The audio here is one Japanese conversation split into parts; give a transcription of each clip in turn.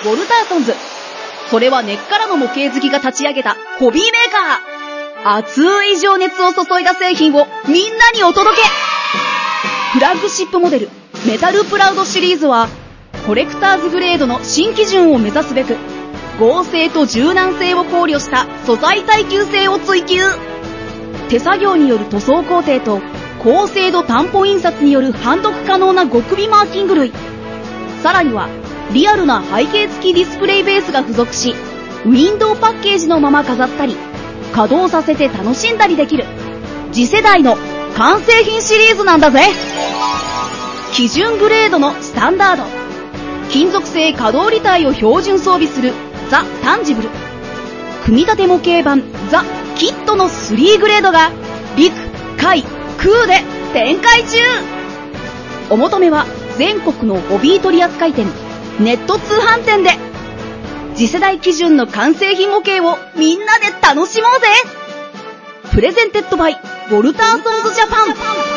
ウォルターソンズ。それは根っからの模型好きが立ち上げたホビーメーカー。熱い情熱を注いだ製品をみんなにお届け。フラッグシップモデルメタルプラウドシリーズはコレクターズグレードの新基準を目指すべく、合成と柔軟性を考慮した素材耐久性を追求。手作業による塗装工程と高精度担保印刷による判読可能な極微マーキング類、さらにはリアルな背景付きディスプレイベースが付属し、ウィンドウパッケージのまま飾ったり稼働させて楽しんだりできる次世代の完成品シリーズなんだぜ。基準グレードのスタンダード、金属製可動履帯を標準装備するザ・タンジブル、組み立て模型版ザ・キットの3グレードが陸・海・空で展開中。お求めは全国のホビー取扱店、ネット通販店で。次世代基準の完成品模型をみんなで楽しもうぜ。プレゼンテッドバイウォルターソンズジャパン。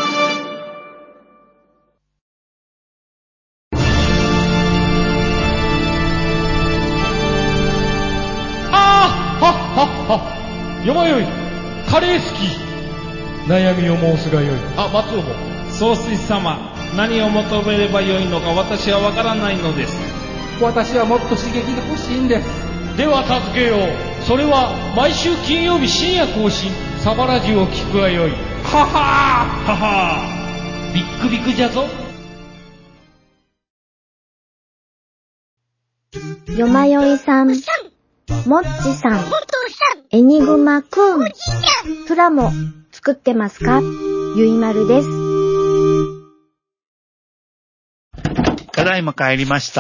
よまよい、カレー好き。悩みを申すがよい。松尾も。 総帥様、何を求めればよいのか私はわからないのです。 私はもっと刺激が欲しいんです。 では助けよう。それは毎週金曜日深夜更新、サバラジュを聞くがよい。 ははーははー、ビックビックじゃぞ。 よまよいさん、もっちさん、エニグマくん、プラモ作ってますか？ゆいまるです。 ただいま帰りました。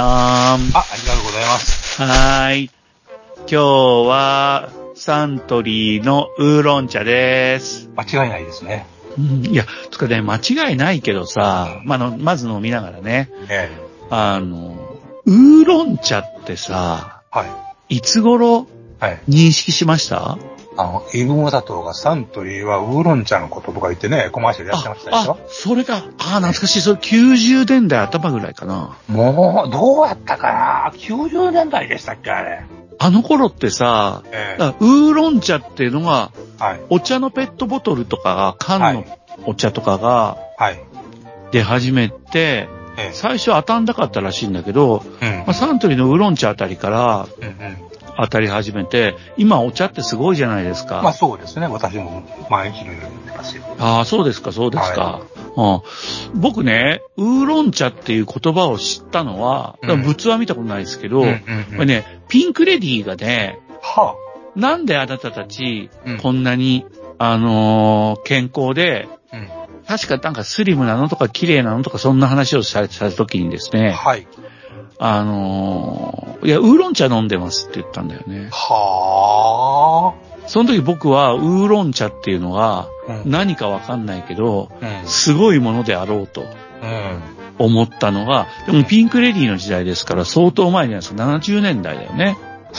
ありがとうございます。 はーい。今日はサントリーのウーロン茶です。 間違いないですね。 いや、つかね、間違いないけどさ、まず飲みながらね。ウーロン茶ってさ、いつ頃認識しました？ イブモタトがサントリーはウーロン茶のこととか言ってね、コマーシャルやってましたでしょ？ それか。懐かしい。それ90年代頭ぐらいかな。 もう、どうやったかな？ 90 年代でしたっけ、あれ。 あの頃ってさ、ウーロン茶っていうのが、お茶のペットボトルとか、缶のお茶とかが、出始めて、最初当たんなかったらしいんだけど、サントリーのウーロン茶あたりから、当たり始めて、今お茶ってすごいじゃないですか。 そうですね。私も毎日のように飲んでますよ。 そうですか、そうですか。僕ね、ウーロン茶っていう言葉を知ったのは、物は見たことないですけど、ピンクレディーがね、なんであなたたち、こんなに、健康で、確かなんかスリムなのとか綺麗なのとかそんな話をされた時にですね、いや、ウーロン茶飲んでますって言ったんだよね。その時僕はウーロン茶っていうのが何かわかんないけど、すごいものであろうと思ったのが、でもピンクレディーの時代ですから相当前じゃないですか。70年代だよね。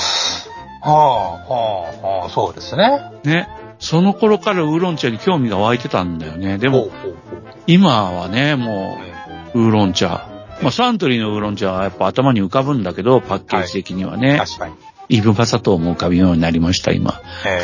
そうですね。 ね。その頃からウーロン茶に興味が湧いてたんだよね。でも、今はね、もう、ウーロン茶。サントリーのウーロン茶はやっぱ頭に浮かぶんだけど、パッケージ的にはね。 確かに。 イブマ砂糖も浮かぶようになりました、今。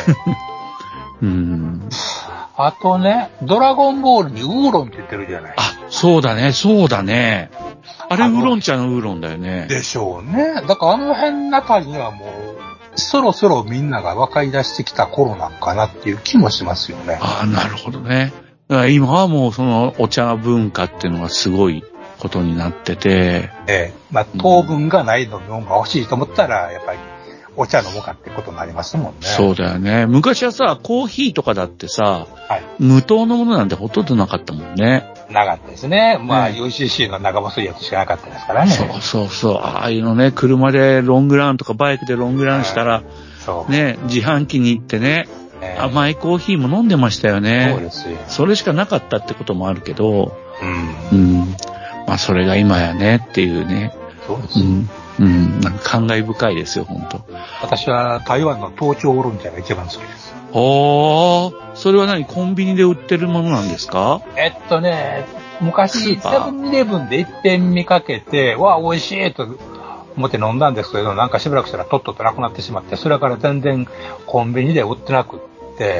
あとね、ドラゴンボールにウーロンって言ってるじゃない。 そうだね、そうだね。あれウーロン茶のウーロンだよね。 でしょうね。だからあの辺のあたりにはもう、そろそろみんなが分かり出してきた頃なんかなっていう気もしますよね。 なるほどね。だから今はもうそのお茶文化っていうのがすごいことになってて。 糖分がない飲み物が欲しいと思ったら、やっぱりお茶飲もうかってことになりますもんね。 そうだよね。昔はさ、コーヒーとかだってさ、無糖のものなんてほとんどなかったもんね。 なかったですね。UCC の長細いやつしかなかったですからね。 そう。ああいうのね、車でロングランとかバイクでロングランしたら、ね、自販機に行ってね、甘いコーヒーも飲んでましたよね。 そうですよ。 それしかなかったってこともあるけど、それが今やねっていうね。 そうです。 なんか感慨深いですよ、本当。 私は台湾の東京ウーロン茶が一番好きです。 それは何？コンビニで売ってるものなんですか？ 昔、セブンイレブンで一点見かけて、美味しいと思って飲んだんですけど、なんかしばらくしたらとっととなくなってしまって、それから全然コンビニで売ってなくって、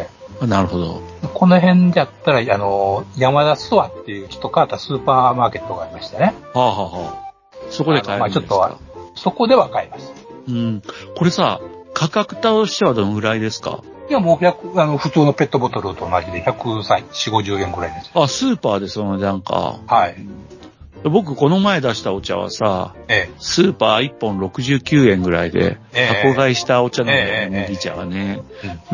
なるほど。 この辺だったら、山田ストアっていう人からスーパーマーケットがありましたね。 はあはあはあ。そこで買えるんですか？ まあちょっとそこでは買えます。 うん。これさ、価格としてはどのぐらいですか？ いや、もう普通のペットボトルと同じで140、50円ぐらいです。 あ、スーパーでその値段か。 はい。 僕、この前出したお茶はさ、スーパー1本69円ぐらいで、箱買いしたお茶なんだよね、麦茶はね。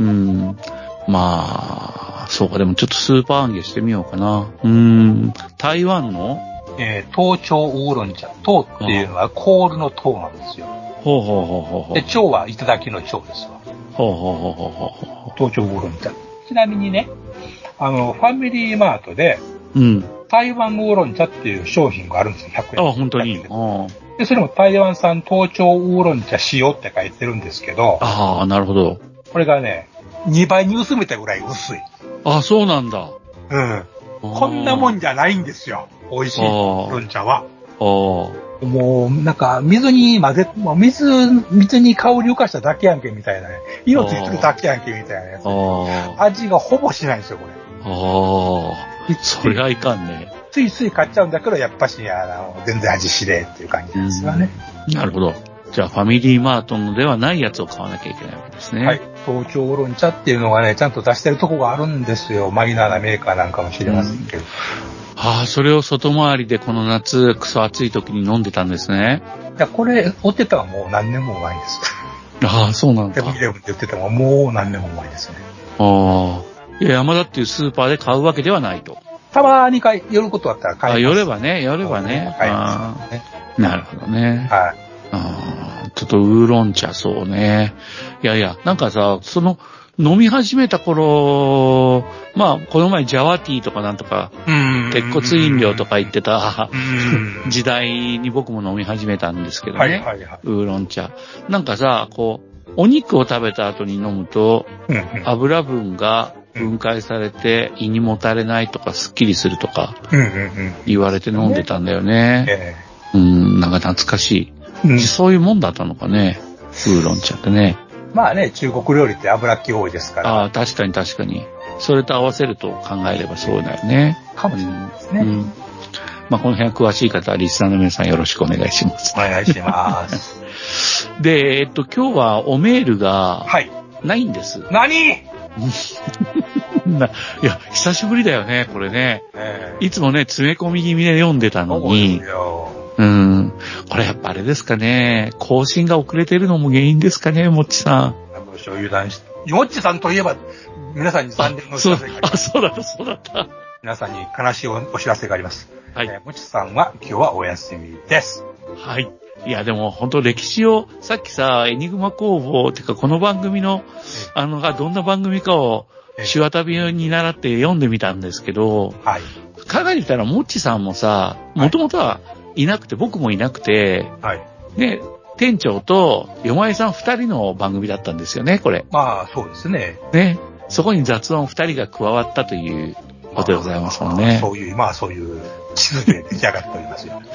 まあ、そうか、でもちょっとスーパー揚げしてみようかな。台湾の東京ウーロン茶。糖っていうのはコールの糖なんですよ。 ほうほうほうほうほう。 で、茶はいただきの茶ですわ。 ほうほうほうほうほう。 東京ウーロン茶。ちなみにね、ファミリーマートで、台湾ウーロン茶っていう商品があるんですよ、100円。 あ、本当に。 で、それも台湾産東京ウーロン茶塩って書いてるんですけど。 ああ、なるほど。 これがね、2倍に薄めたぐらい薄い。 あ、そうなんだ。 こんなもんじゃないんですよ。美味しいウーロン茶は。もう、なんか、水に香り浮かしただけやんけみたいなね。色ついてるだけやんけみたいなやつ。味がほぼしないんですよ、これ。 それがいかんね。 ついつい買っちゃうんだけど、やっぱし、全然味しれっていう感じですよね。 なるほど。じゃあ、ファミリーマートのではないやつを買わなきゃいけないわけですね。 はい。東京ウーロン茶っていうのがね、ちゃんと出してるとこがあるんですよ。マイナーなメーカーなんかもしれませんけど。 それを外回りでこの夏、クソ暑い時に飲んでたんですね。 いや、これ、売ってたのはもう何年も前です。 そうなんだ。 セブンイレブンって売ってたのはもう何年も前ですね。 いや、山田っていうスーパーで買うわけではないと。 たまに寄ることあったら買います。 寄ればね。 買いますね。 なるほどね。 はい。 ちょっとウーロン茶そうね。いや、なんかさ、飲み始めた頃、まあ、この前ジャワティーとかなんとか、鉄骨飲料とか言ってた時代に僕も飲み始めたんですけどね。ウーロン茶。なんかさ、お肉を食べた後に飲むと、油分が分解されて胃にもたれないとかスッキリするとか、言われて飲んでたんだよね。なんか懐かしい。そういうもんだったのかね、ウーロン茶ってね。 まあね、中国料理って油っ気多いですから。 確かに。それと合わせると考えればそうだよね。 かもしれないですね。 まあこの辺詳しい方はリスナーの皆さんよろしくお願いします。 お願いします。 で、今日はおメールが、ないんです。 何いや、久しぶりだよね、これね。いつもね、詰め込み気味で読んでたのに。これやっぱあれですかね。更新が遅れてるのも原因ですかね、もっちさん。 文章油断して。もっちさんといえば、皆さんに残念のお知らせがあります。 そうだった。 皆さんに悲しいお知らせがあります。もっちさんは今日はお休みです。 はい。いや、でも本当歴史を、さっきさ、エニグマ工房っていうかこの番組の、がどんな番組かを、手話旅に習って読んでみたんですけど、考えてみたら、もっちさんもさ、もともとはいなくて、僕もいなくて、ね、店長とよまえさん2人の番組だったんですよね、これ。 まあ、そうですね。 ね。そこに雑音2人が加わったということでございますもんね。 そういう地図で出来上がっておりますよ。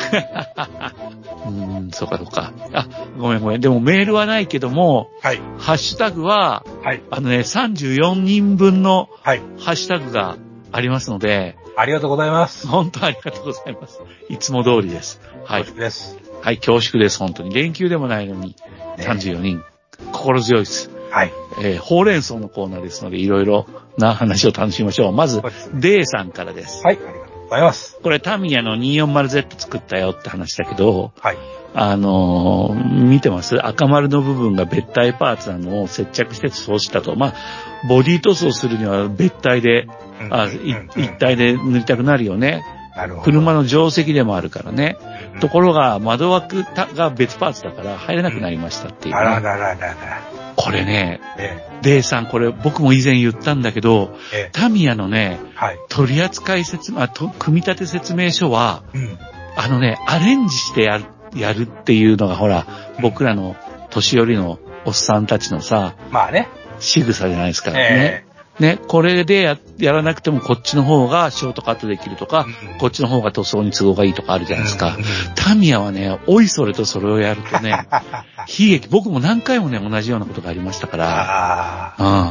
そうか。ごめん。でもメールはないけども、ハッシュタグは、34人分のハッシュタグがありますので、 ありがとうございます。 本当ありがとうございます。いつも通りです。 恐縮です。 恐縮です、本当に。連休でもないのに、34人。心強いです。ほうれん草のコーナーですので、いろいろな話を楽しみましょう。まず、デイさんからです。 ありがとうございます。 これ、タミヤの 240Z 作ったよって話だけど、見てます？赤丸の部分が別体パーツなのを接着してそうしたと。まあ、ボディ塗装するには別体で、一体で塗りたくなるよね。車の定石でもあるからね。ところが、窓枠が別パーツだから入れなくなりましたっていう、これね、デイさん、これ僕も以前言ったんだけど、タミヤのね、取扱組み立て説明書は、アレンジしてやるっていうのがほら、僕らの年寄りのおっさんたちのさ、仕草じゃないですからね。 ね、これでやらなくてもこっちの方がショートカットできるとか、こっちの方が塗装に都合がいいとかあるじゃないですか。タミヤはね、おいそれとそれをやるとね、悲劇、僕も何回もね、同じようなことがありましたから、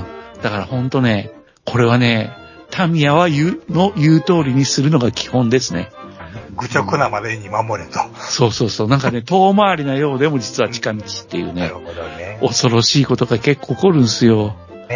だからほんとね、これはね、タミヤは言う通りにするのが基本ですね。 愚直なまでに守れと。 そう。なんかね、遠回りなようでも実は近道っていうね。 なるほどね。 恐ろしいことが結構起こるんですよ。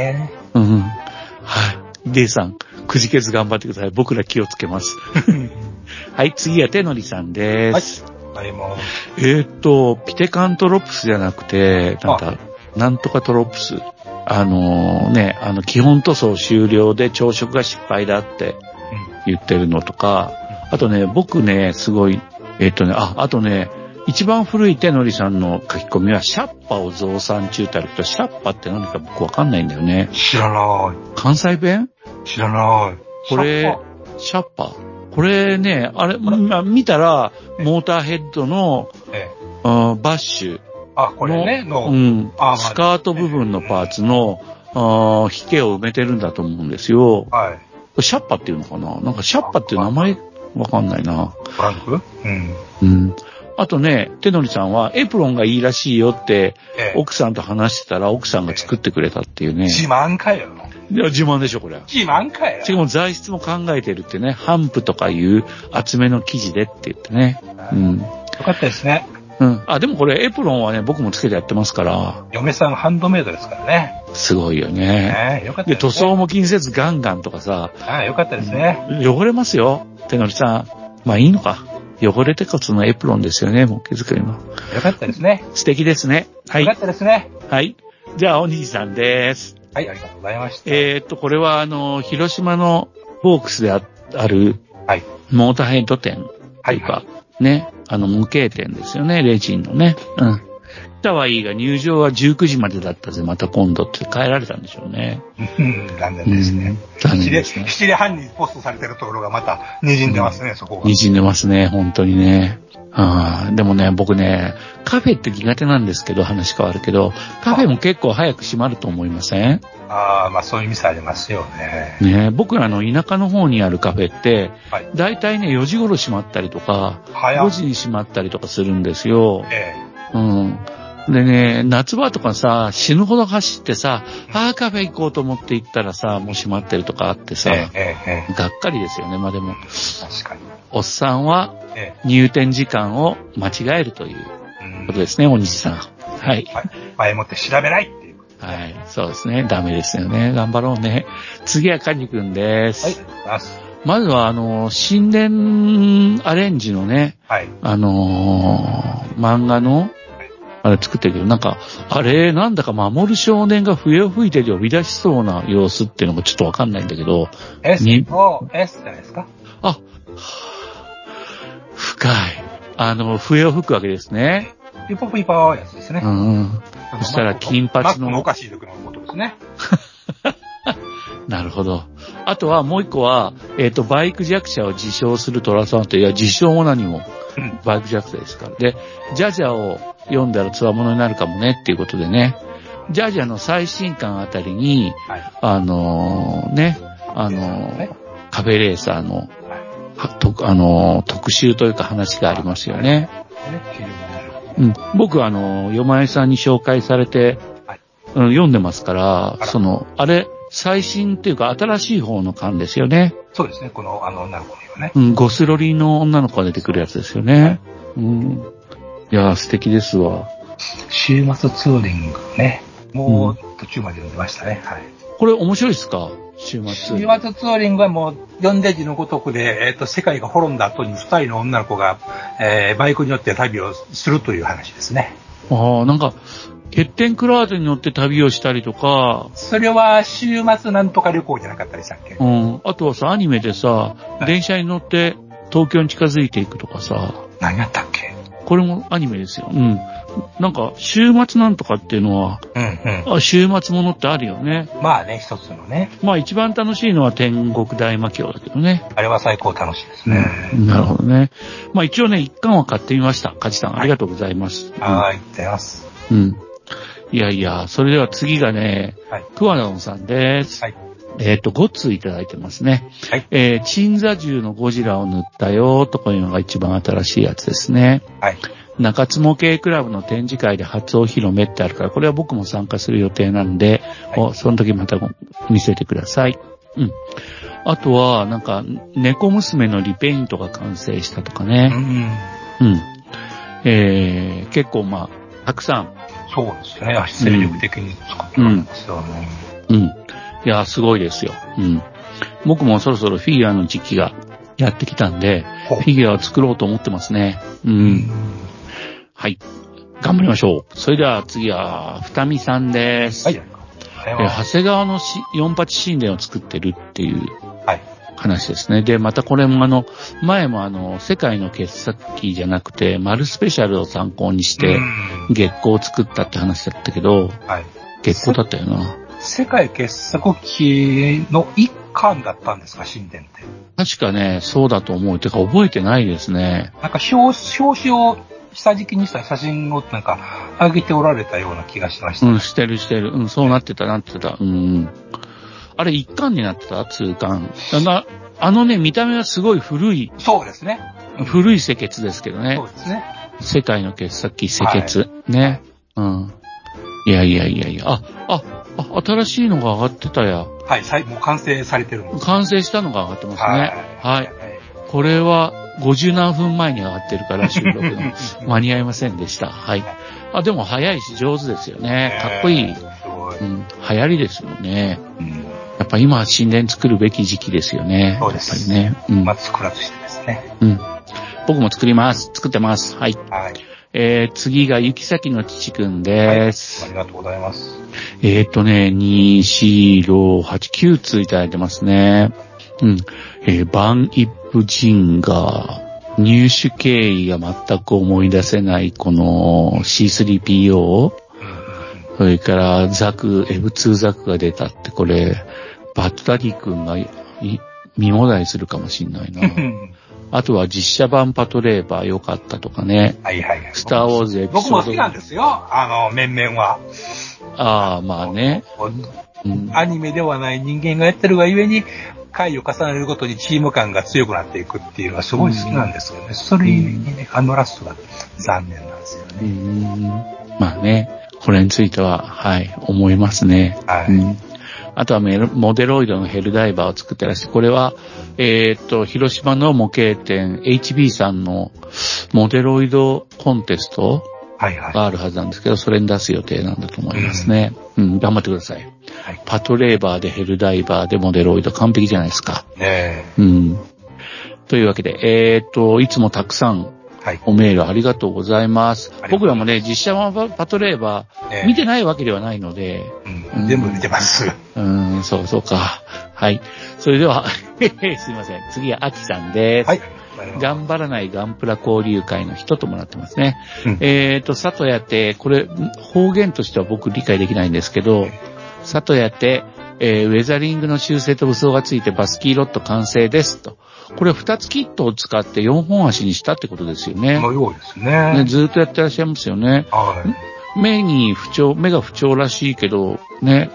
はい。デイさん、くじけず頑張ってください。僕ら気をつけます。はい、次は手のりさんです。 はい。もピテカントロプスじゃなくて、なんとかトロプス。基本塗装終了で朝食が失敗だって言ってるのとか、あとね、僕ね、すごい、あとね、一番古い手のりさんの書き込みは、シャッパを増産中ってあるけど、シャッパって何か僕わかんないんだよね。 知らない。 関西弁？ 知らない。 これ、シャッパこれね、見たら、モーターヘッドの、バッシュ。 これね、 スカート部分のパーツの、引けを埋めてるんだと思うんですよ。 はい。 シャッパっていうのかな？なんかシャッパっていう名前わかんないな。 トランク？ あとね、手のりさんはエプロンがいいらしいよって、奥さんと話してたら奥さんが作ってくれたっていうね。 自慢かよ。 いや、自慢でしょ、これ。 自慢かよ。 しかも材質も考えてるってね、ハンプとかいう厚めの生地でって言ってね。 よかったですね。 でもこれエプロンはね、僕もつけてやってますから。 嫁さんハンドメイドですからね。 すごいよね。 よかったですね。 で、塗装も気にせずガンガンとかさ。 よかったですね。 汚れますよ、手のりさん。まあいいのか。汚れてこそのエプロンですよね、もう手作りの。 よかったですね。 素敵ですね。はい。 よかったですね。 はい。じゃあ、おにじさんです。 はい、ありがとうございました。 これは広島のボークスである、モーターヘッド店というか、ね、無形店ですよね、レジンのね。来たはいいが入場は19時までだったぜ、また今度って帰られたんでしょうね。 残念ですね。 残念ですね。 7時半にポストされてるところがまた滲んでますね、そこが。 滲んでますね、本当にね。でもね、僕ね、カフェって苦手なんですけど、話変わるけど、カフェも結構早く閉まると思いません？ まあそういう店ありますよね。 僕らの田舎の方にあるカフェって、だいたいね、4時頃閉まったりとか、5時に閉まったりとかするんですよ。でね、夏場とかさ、死ぬほど走ってさ、カフェ行こうと思って行ったらさ、もう閉まってるとかあってさ、がっかりですよね、まあでも。 確かに。 おっさんは、入店時間を間違えるということですね、おにじさん。はい。 前もって調べないっていう。 はい。そうですね。ダメですよね。頑張ろうね。次はカニくんです。 はい。 まずは、神殿アレンジのね、漫画の、あれ作ってるけど、なんか、なんだか守る少年が笛を吹いて呼び出しそうな様子っていうのがちょっとわかんないんだけど。 S じゃないですか？ 深い。笛を吹くわけですね。 ピポピポやつですね。 そしたら金髪の。 マックのおかしい時のことですね。 なるほど。あとはもう一個は、バイク弱者を自称するトラさんって、いや、自称も何も、バイク弱者ですから。で、ジャジャを読んだらつわものになるかもねっていうことでね、ジャジャの最新刊あたりに、カフェレーサーの、特集というか話がありますよね。僕よまえさんに紹介されて、読んでますから、最新っていうか新しい方の巻ですよね。 そうですね、この女の子にはね。 ゴスロリの女の子が出てくるやつですよね。いやー、素敵ですわ。 週末ツーリングね。もう途中まで読んでましたね。はい。 これ面白いですか？週末ツーリングはもう、読んで字のごとくで、世界が滅んだ後に二人の女の子が、バイクに乗って旅をするという話ですね。 なんか、ケッテンクラードに乗って旅をしたりとか。 それは週末なんとか旅行じゃなかったでしたっけ？ あとはさ、アニメでさ、電車に乗って東京に近づいていくとかさ。 何やったっけ？ これもアニメですよ。なんか、週末なんとかっていうのは、週末ものってあるよね。 まあね、一つのね。 まあ一番楽しいのは天国大魔教だけどね。 あれは最高楽しいですね。 なるほどね。まあ一応ね、一巻は買ってみました。梶さん、ありがとうございます。 ありがとうございます。 いやいや、それでは次がね、桑野さんです。 5通いただいてますね。 はい。 鎮座銃のゴジラを塗ったよとかいうのが一番新しいやつですね。 はい。 中津模型クラブの展示会で初お披露目ってあるから、これは僕も参加する予定なんで、はい、その時また見せてください。うん。あとは、なんか、猫娘のリペイントが完成したとかね。うん。結構まあ、たくさん。 そうですね。精力的に作ってますよね。 うん。いや、すごいですよ。うん。僕もそろそろフィギュアの時期がやってきたんで、フィギュアを作ろうと思ってますね。うん。はい。頑張りましょう。それでは次は、二見さんです。はい。長谷川の48神殿を作ってるっていう話ですね。で、またこれも前も世界の傑作機じゃなくて、丸スペシャルを参考にして、月光を作ったって話だったけど、はい、月光だったよな。 世界傑作機の一巻だったんですか、神殿って。 確かね、そうだと思う。てか覚えてないですね。 なんか表紙を下敷きにした写真をなんか上げておられたような気がしました。 うん、してる。うん、そうなってた。うん。あれ一巻になってた？通巻。見た目はすごい古い。 そうですね。 古い石血ですけどね。 そうですね。 世界の傑作機石血。はい、ね。うん。いや。新しいのが上がってたや。 はい、もう完成されてるんです。 完成したのが上がってますね。はい。これは50何分前に上がってるから収録の間に合いませんでした。はい。でも早いし上手ですよね。かっこいい。うん。流行りですよね。やっぱ今神殿作るべき時期ですよね。 そうです。 やっぱりね。うん。 まず作らずしてですね。 うん。僕も作ってます。はい。はい。次が雪崎の父くんです。 はい。ありがとうございます。 2、4、6、8、9通いただいてますね。うん。バンイップジンガー、入手経緯が全く思い出せないこの C3PO、それからF2 ザクが出たってこれ、バッダディ君が見もだいするかもしんないな。あとは実写版パトレーバー良かったとかね。 はいはい。 スターウォーズエピソード。 僕も好きなんですよ。面々は。 ああ、まあね。 アニメではない人間がやってるがゆえに、回を重ねるごとにチーム感が強くなっていくっていうのはすごい好きなんですよね。それにね、ラストが残念なんですよね。 まあね、これについては、はい、思いますね。はい。あとはモデロイドのヘルダイバーを作ってらして、これは、広島の模型店 HB さんのモデロイドコンテストがあるはずなんですけど、それに出す予定なんだと思いますね。頑張ってください。はい、パトレーバーでヘルダイバーでモデロイド完璧じゃないですか。というわけで、いつもたくさんおメールありがとうございます。僕らもね、実写版パトレーバー見てないわけではないので。 全部見てます。 そうか。はい。それでは、すいません。次はアキさんです。はい。頑張らないガンプラ交流会の人ともらってますね。里谷って、これ、方言としては僕理解できないんですけど、里谷って、ウェザリングの修正と武装がついてバスキーロット完成ですと。これ2つキットを使って4本足にしたってことですよね。 のようですね。 ずっとやってらっしゃいますよね。はい。目が不調らしいけど、ね、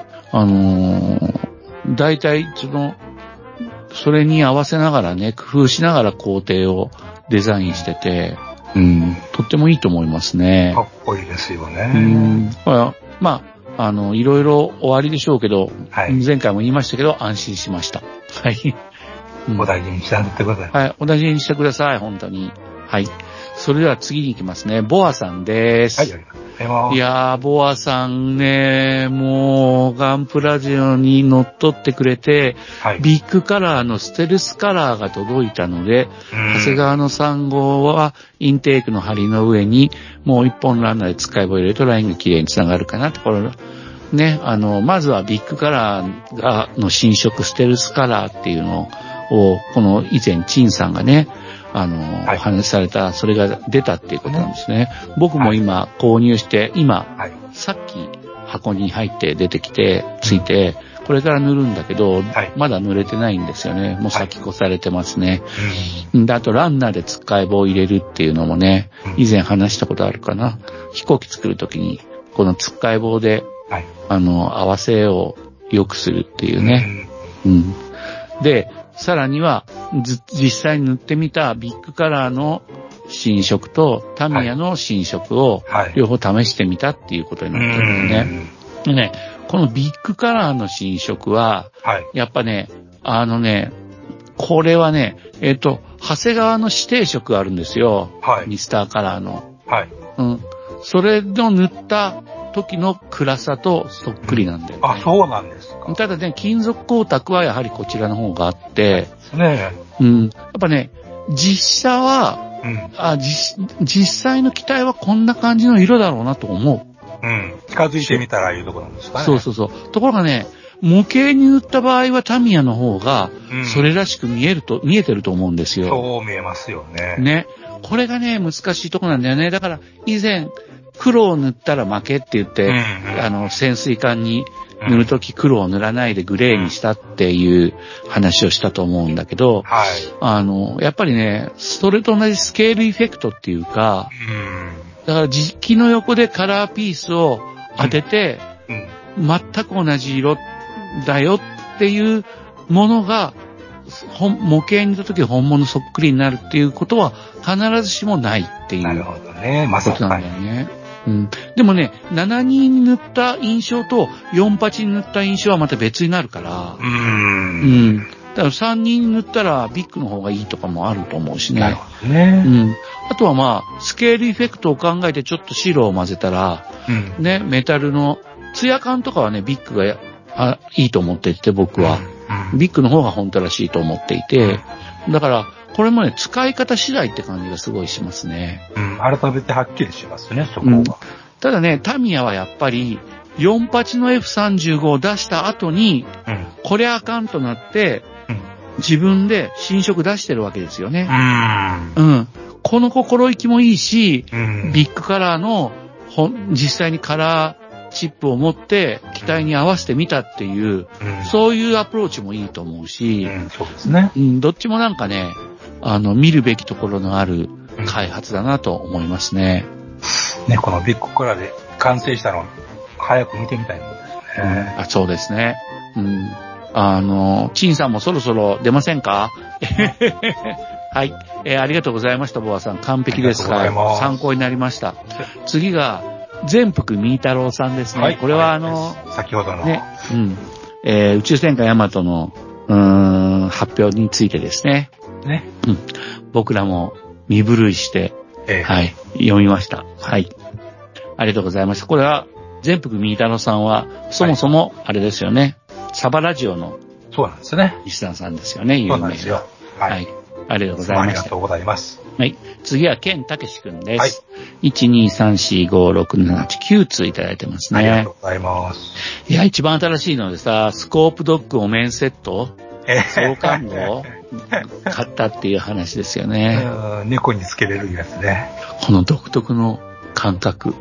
大体それに合わせながらね、工夫しながら工程をデザインしてて、とってもいいと思いますね。 かっこいいですよね。 まあ、いろいろ終わりでしょうけど、はい、前回も言いましたけど、安心しました。はい。 お大事にしてあげてください。 はい、お大事にしてください、本当に。はい。それでは次に行きますね。ボアさんです。はい、いやー、ボアさんね、もう、ガンプラジオに乗っ取ってくれて、はい、ビッグカラーのステルスカラーが届いたので、長谷川の3号はインテークの針の上に、もう一本ランナーで使い棒入れるとラインが綺麗に繋がるかなところ。ね、まずはビッグカラーの新色ステルスカラーっていうのを、この以前、チンさんがね、お話しされた、それが出たっていうことなんですね。僕も今購入して、さっき箱に入って出てきて、ついて、これから塗るんだけど、まだ塗れてないんですよね。もう先越されてますね。で、あとランナーで使い棒を入れるっていうのもね、以前話したことあるかな。飛行機作るときに、この使い棒で、合わせを良くするっていうね。 うん。で、さらには、実際に塗ってみたビッグカラーの新色とタミヤの新色を両方試してみたっていうことになってるんだよね。でね、このビッグカラーの新色は、やっぱね、これはね、長谷川の指定色があるんですよ。ミスターカラーの。うん。それの塗った時の暗さとそっくりなんだよね。 あ、そうなんですか。 ただね、金属光沢はやはりこちらの方があって、 ねうん。やっぱね、実写は、実際の機体はこんな感じの色だろうなと思う。 うん。近づいてみたらいうところなんですかね。 そうそうそう。ところがね、模型に塗った場合はタミヤの方が、それらしく見えてると思うんですよ。 そう見えますよね。 ね。これがね、難しいとこなんだよね。だから、以前、黒を塗ったら負けって言って、潜水艦に塗るとき黒を塗らないでグレーにしたっていう話をしたと思うんだけど、やっぱりね、それと同じスケールエフェクトっていうか、だから実機の横でカラーピースを当てて、全く同じ色だよっていうものが、模型にいたとき本物そっくりになるっていうことは必ずしもないっていう。 なるほどね。まさかなんだよね。うん。でもね、72に塗った印象と48に塗った印象はまた別になるから。うん。だから32に塗ったらビッグの方がいいとかもあると思うしね。 なるほどね。 うん。あとはまあ、スケールエフェクトを考えてちょっと白を混ぜたら、ね、メタルのツヤ感とかはね、ビッグがいいと思っていて、僕は。ビッグの方が本当らしいと思っていて、だから、これもね、使い方次第って感じがすごいしますね。 改めてはっきりしますね、そこが。 ただね、タミヤはやっぱり、48の F35 を出した後に、これあかんとなって、自分で新色出してるわけですよね。この心意気もいいし、ビッグカラーの、実際にカラー、チップを持って機体に合わせてみたっていう、そういうアプローチもいいと思うし、 そうですね。 どっちもなんかね、見るべきところのある開発だなと思いますね。 ね、このビッグカラーで完成したの、早く見てみたいもんですね。 そうですね。チンさんもそろそろ出ませんかはい、ありがとうございました、ボアさん。完璧ですから、参考になりました。次が、全福みーたろうさんですね。これは先ほどの、 ね、宇宙戦艦ヤマトの、発表についてですね。僕らも身震いして、はい、読みました。はい。ありがとうございました。これは、全福みーたろうさんは、そもそも、あれですよね。サバラジオの、 そうなんですね。 リスナーさんですよね、有名な。 そうなんですよ。 はい。ありがとうございました。 ありがとうございます。 はい。次は、ケンたけしくんです。1,2,3,4,5,6,7,8,9通いただいてますね。 ありがとうございます。 いや、一番新しいのでさ、スコープドッグお面セット創刊号買ったっていう話ですよね。 猫につけれるやつね。 この独特の感覚。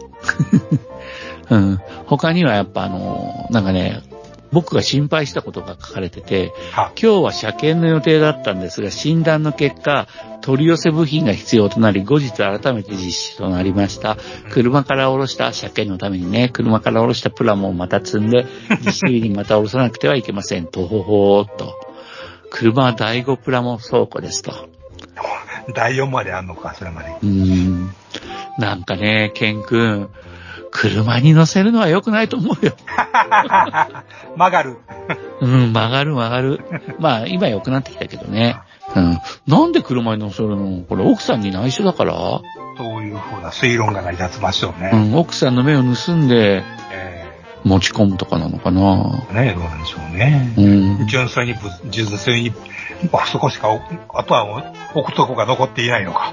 他にはやっぱなんかね、僕が心配したことが書かれてて、今日は車検の予定だったんですが、診断の結果、取り寄せ部品が必要となり、後日改めて実施となりました。車から下ろした車検のためにね、車から下ろしたプラモをまた積んで、実施日にまた下ろさなくてはいけません。とほほーっと。車は第5プラモ倉庫ですと。 第4まであんのか、それまで。 なんかね、ケン君、車に乗せるのは良くないと思うよ。 曲がる。 曲がる。まあ、今良くなってきたけどね。なんで車に乗せるの？これ奥さんに内緒だから？ そういう風な推論が成り立つましょうね。 奥さんの目を盗んで、持ち込むとかなのかな。 ね、どうなんでしょうね。純粋に、そこしか、あとは置くとこが残っていないのか。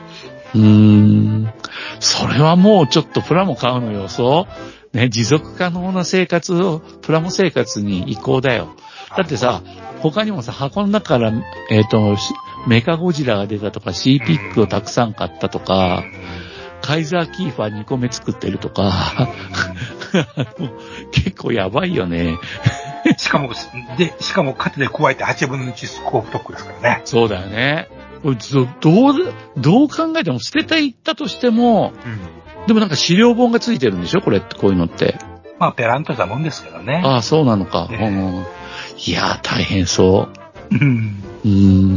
それはもうちょっとプラモ買うの予想ね、持続可能な生活を、プラモ生活に移行だよ。だってさ、他にもさ、箱の中から、メカゴジラが出たとか、シーピックをたくさん買ったとか、カイザーキーファー2個目作ってるとか、結構やばいよね。 しかも型で加えて8分の1スコープトックですからね。 そうだよね。どう考えても捨てていったとしても、でもなんか資料本がついてるんでしょこういうのって。 まあ、ペランとしたもんですけどね。 ああ、そうなのか。 いやー、大変そう。 うん。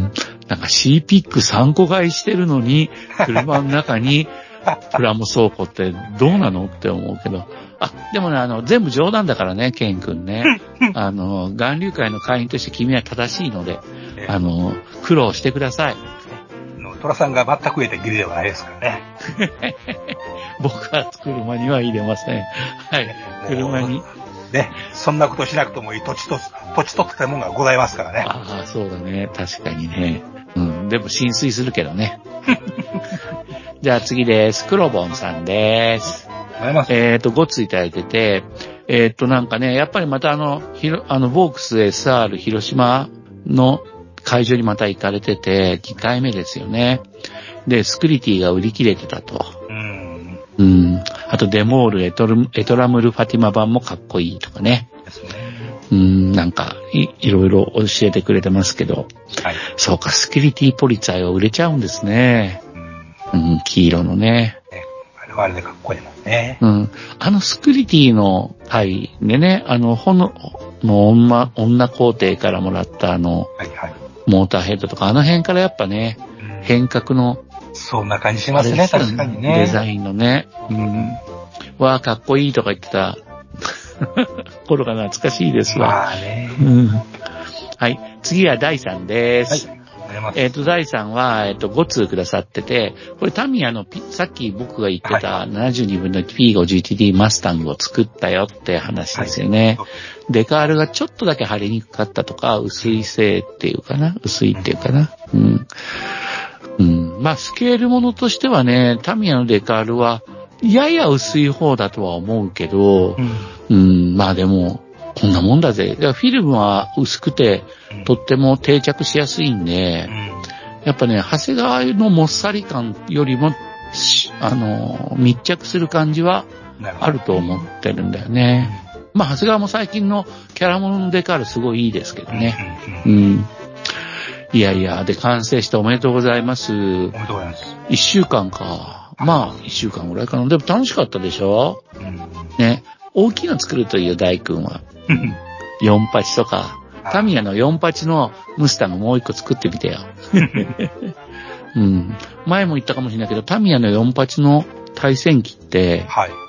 なんか C-PIC3 個買いしてるのに、車の中にプラモ倉庫ってどうなのって思うけど。あ、でもね、全部冗談だからね、ケン君ね。岩流会の会員として君は正しいので、苦労してください。 トラさんが全く得た義理ではないですからね。 僕は車には入れません。はい。車に。 ね、そんなことしなくてもいい土地と建物がございますからね。 ああ、そうだね。確かにね。でも浸水するけどね。じゃあ次です。クロボンさんです。 ありがとうございます。 5ついただいてて、なんかね、やっぱりまたボークス SR 広島の会場にまた行かれてて、2回目ですよね。で、スクリティが売り切れてたと。あとデモールエトラムルファティマ版もかっこいいとかね。 ですね。 なんかいろいろ教えてくれてますけど。 はい。 そうか、スクリティポリツァイは売れちゃうんですね。黄色のね。 あれでかっこいいもんね。 スクリティの回でね、炎の女皇帝からもらったモーターヘッドとか、あの辺からやっぱね、変革の、 そんな感じしますね、確かにね。 デザインのね。わあ、かっこいいとか言ってた頃が懐かしいですわ。 まあね。 はい。次は第3です。 はい。 第3は、5通くださってて、これタミヤのさっき僕が言ってた72分の P50TD マスタングを作ったよって話ですよね。デカールがちょっとだけ貼りにくかったとか、薄い性っていうかな。まあ、スケールものとしてはね、タミヤのデカールは、やや薄い方だとは思うけど、まあでも、こんなもんだぜ。フィルムは薄くて、とっても定着しやすいんで、やっぱね、長谷川のもっさり感よりも、密着する感じはあると思ってるんだよね。まあ、長谷川も最近のキャラモノのデカールすごいいいですけどね。いやいや、で、完成しておめでとうございます。おめでとうございます。 1週間か。まあ、1週間ぐらいかな。でも楽しかったでしょね。大きいの作るといいよ、大君は。48とか。タミヤの48のムスタングもう一個作ってみてよ。前も言ったかもしれないけど、タミヤの48の対戦機って、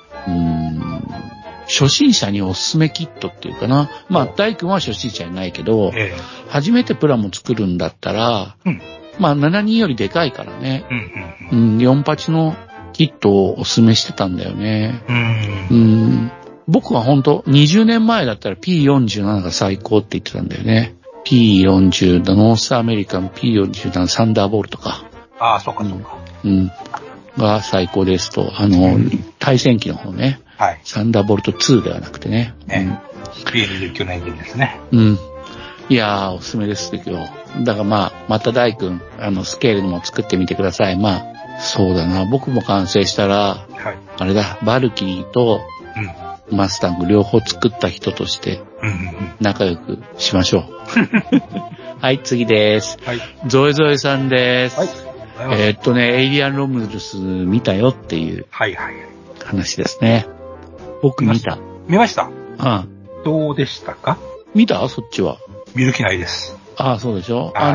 初心者におすすめキットっていうかな。まあ、大君は初心者じゃないけど、初めてプラモ作るんだったら、まあ、72よりでかいからね。48のキットをおすすめしてたんだよね。僕は本当20年前だったら P47 が最高って言ってたんだよね。P40、ノースアメリカン P47 サンダーボルトか。 ああ、そうかそうか。 が最高ですと。対戦機の方ね。 はい。 サンダーボルト2ではなくてね。 P29 のエンジンですね。 いやー、おすすめですよ。だからまあ、また大君、スケールにも作ってみてください。まあ、そうだな。僕も完成したら、あれだ、バルキリーと、マスタング両方作った人として、仲良くしましょう。はい、次です。ゾエゾエさんです。エイリアンロムルス見たよっていう話ですね。僕見た。 見ました？どうでしたか？ 見た？そっちは。 見る気ないです。 ああ、そうでしょ？前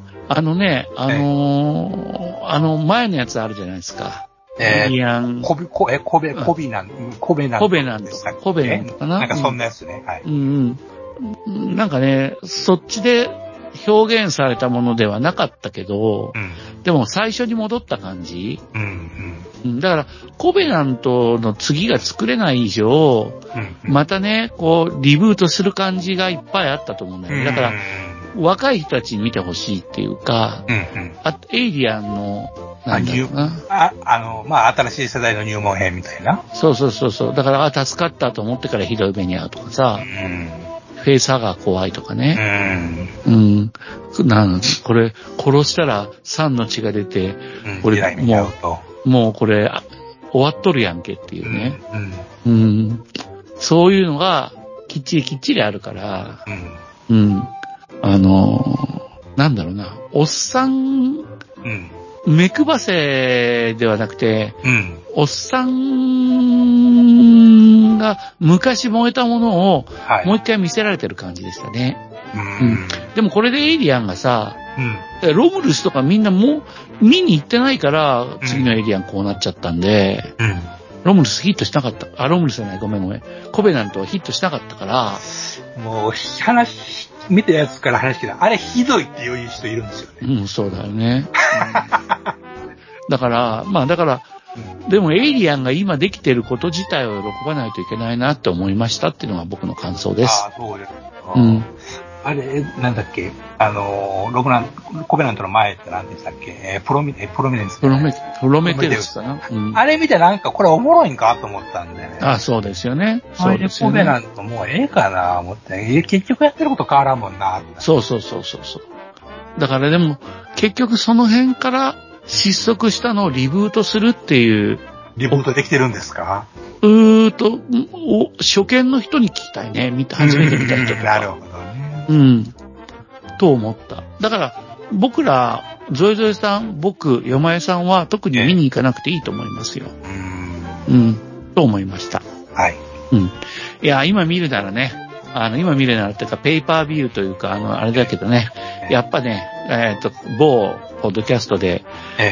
のやつあるじゃないですか。エイリアン。 コベナントかな？なんかそんなやつね。 なんかね、そっちで表現されたものではなかったけど、でも最初に戻った感じ。だから、コベナントの次が作れない以上、またね、こう、リブートする感じがいっぱいあったと思うんだよね。だから、若い人たちに見てほしいっていうか、エイリアンの、なんだろうな。 まあ、新しい世代の入門編みたいな。 そう。だから、助かったと思ってからひどい目に遭うとかさ、フェイサーが怖いとかね。これ、殺したら酸の血が出て、これ、もうこれ、終わっとるやんけっていうね。そういうのが、きっちりあるから、なんだろうな、おっさん、目くばせではなくて、おっさんがが昔燃えたものを、もう一回見せられてる感じでしたね。でもこれでエイリアンがさ、ロムルスとかみんなもう見に行ってないから、次のエイリアンこうなっちゃったんで、ロムルスヒットしなかった。ロムルスじゃない、ごめん。コベナントはヒットしなかったから。 もう、見たやつから話聞いたら、あれひどいっていう人いるんですよね。 そうだよね。だから、でもエイリアンが今できてること自体を喜ばないといけないなって思いましたっていうのが僕の感想です。 そうです。あれ、なんだっけ、コベナントの前って何でしたっけ、プロメテウス。プロメテウスかな。 あれ見てなんかこれおもろいんかと思ったんでね。 そうですよね。 そうですよね。コベナントもうええかな思って、結局やってること変わらんもんな。 そう。だからでも、結局その辺から失速したのをリブートするっていう。 リブートできてるんですか？ 初見の人に聞きたいね。初めて見た人とか。 なるほどね。 と思った。だから、僕ら、ゾエゾエさん、僕、ヨマエさんは特に見に行かなくていいと思いますよ。と思いました。 はい。 いや、今見るならっていうか、ペーパービューというか、あれだけどね、やっぱね、某、ポッドキャストで、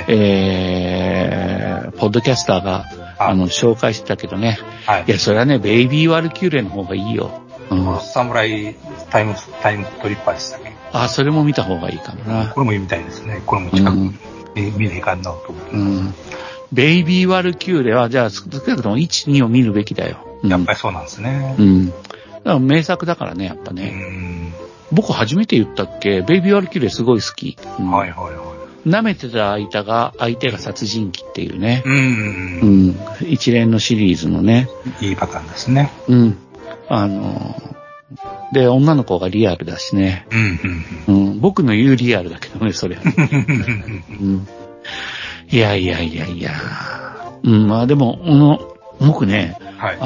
ポッドキャスターが、紹介してたけどね。いや、それはね、ベイビーワルキューレの方がいいよ。 サムライタイムトリッパーでしたね。 それも見た方がいいかもな。 これも見たいですね。これも近く見ねえかんなと思って。 ベイビーワルキューレは、じゃあ、少なくとも1、2を見るべきだよ。 やっぱりそうなんですね。 だから名作だからね、やっぱね。僕初めて言ったっけ？ベイビーワルキューレすごい好き。舐めてた相手が殺人鬼っていうね。一連のシリーズのね。 いいパターンですね。 で、女の子がリアルだしね。僕の言うリアルだけどね、それは。いや。でも、僕ね、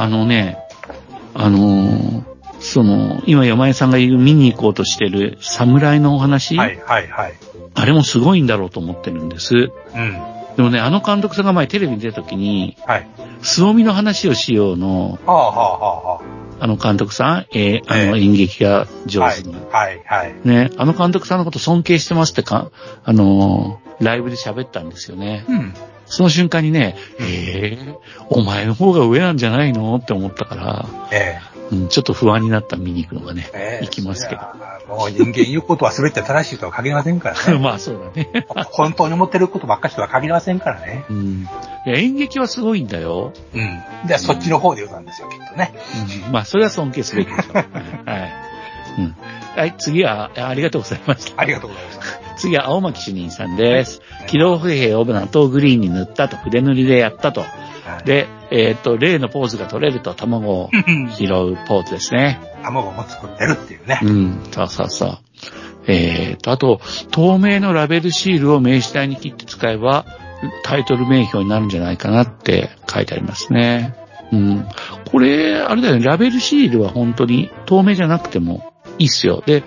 今山根さんが見に行こうとしてる侍のお話。あれもすごいんだろうと思ってるんです。でもね、監督さんが前テレビに出た時に、スオミの話をしようの、監督さん、演劇が上手に。ね、監督さんのこと尊敬してますってライブで喋ったんですよね。その瞬間にね、お前の方が上なんじゃないのって思ったから、ちょっと不安になった見に行くのがね、行きますけど。 もう人間言うことは全て正しいとは限りませんからね。 そうだね。 本当に思ってることばっかりとは限りませんからね。 いや、演劇はすごいんだよ。 で、そっちの方で言うたんですよ、きっとね。 それは尊敬すべきでしょう。はい、次は、ありがとうございました。 ありがとうございました。 次は青巻主任さんです。機動歩兵オブナとグリーンに塗ったと、筆塗りでやったと。で、例のポーズが取れると卵を拾うポーズですね。 卵も作ってるっていうね。 そう。あと、透明のラベルシールを名刺体に切って使えば、タイトル名標になるんじゃないかなって書いてありますね。これ、あれだよね、ラベルシールは本当に透明じゃなくてもいいっすよ。で、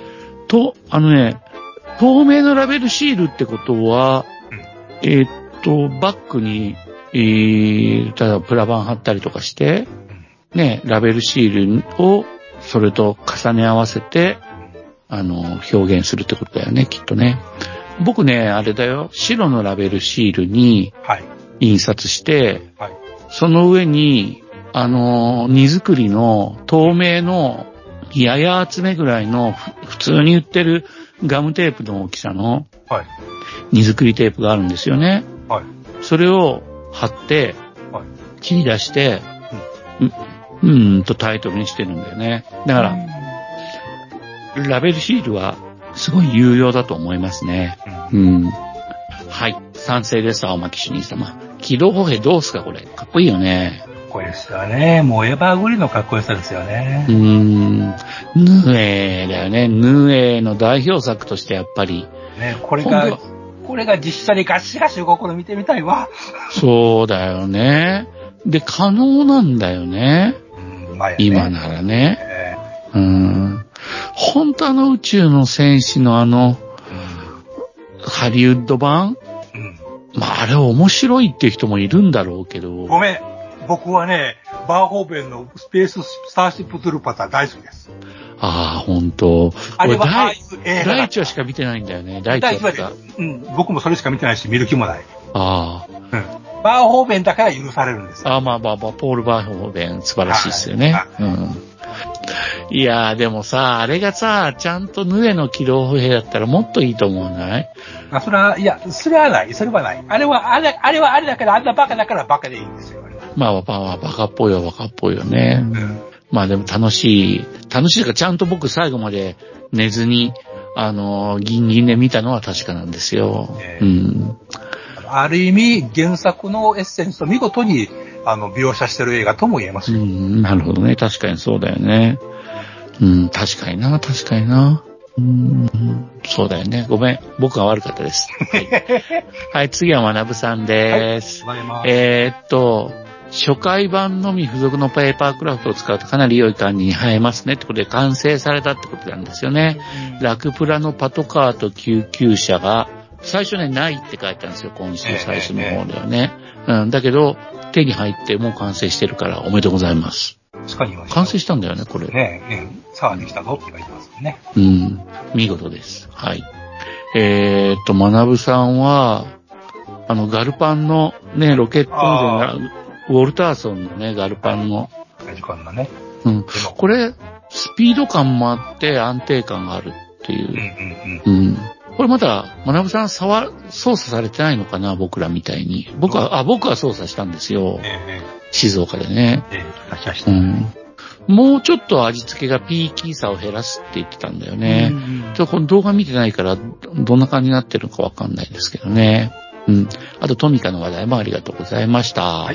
透明のラベルシールってことは、バックに、例えばプラ板貼ったりとかして、ね、ラベルシールをそれと重ね合わせて、表現するってことだよね、きっとね。僕ね、あれだよ、白のラベルシールに印刷して、その上に、荷造りの透明のやや厚めぐらいの普通に売ってるガムテープの大きさの荷造りテープがあるんですよね。それを貼って、切り出して、タイトルにしてるんだよね。だから、ラベルシールはすごい有用だと思いますね。はい。賛成です、青巻主任様。機動歩兵どうすか、これ。かっこいいよね。 かっこいいですよね。もうエバーグリーンのかっこよさですよね。 ヌエだよね。ヌエの代表作としてやっぱり。 ね、これが実際にガシガシ動くの見てみたいわ。 そうだよね。で、可能なんだよね。今ならね。本当宇宙の戦士のハリウッド版、あれ面白いっていう人もいるんだろうけど。 ごめん。 僕はね、バーホーベンのスペーススターシップトゥルーパター大好きです。 ああ、ほんと。 あれはああいう映画。 第1話しか見てないんだよね、第1話か。 うん、僕もそれしか見てないし、見る気もない。 ああ。 うん。バーホーベンだから許されるんですよ。 ああ、まあ、ポール・バーホーベン素晴らしいですよね。うん。いやー、でもさ、あれがさ、ちゃんとヌエの機動歩兵だったらもっといいと思わない？ それはない。あれはあれだから、あんなバカだからバカでいいんですよ。 まあ、バカっぽいよね。うん。まあでも楽しいからちゃんと僕最後まで寝ずに、ギンギンで見たのは確かなんですよ。うん。 ある意味、原作のエッセンスを見事に、描写してる映画とも言えますよ。 なるほどね。確かにそうだよね。確かにな。そうだよね。ごめん。僕が悪かったです。はい。はい、次は学さんです。はい、初回版のみ付属のペーパークラフトを使うとかなり良い感じに映えますねってことで完成されたってことなんですよね。ラクプラのパトカーと救急車が、最初ね、ないって書いてあるんですよ、今週最初の方ではね。だけど、手に入ってもう完成してるからおめでとうございます。完成したんだよね、これ。 さあできたぞって書いてますよね。 見事です。はい。学さんは、ガルパンのね、ロケットのウォルターソンのね、ガルパンの。 ね。 これ、スピード感もあって安定感があるっていう。これまだ、学さん操作されてないのかな、僕らみたいに。僕は操作したんですよ。静岡でね。もうちょっと味付けがピーキーさを減らすって言ってたんだよね。この動画見てないから、どんな感じになってるのかわかんないですけどね。あと、トミカの話題もありがとうございました。はい、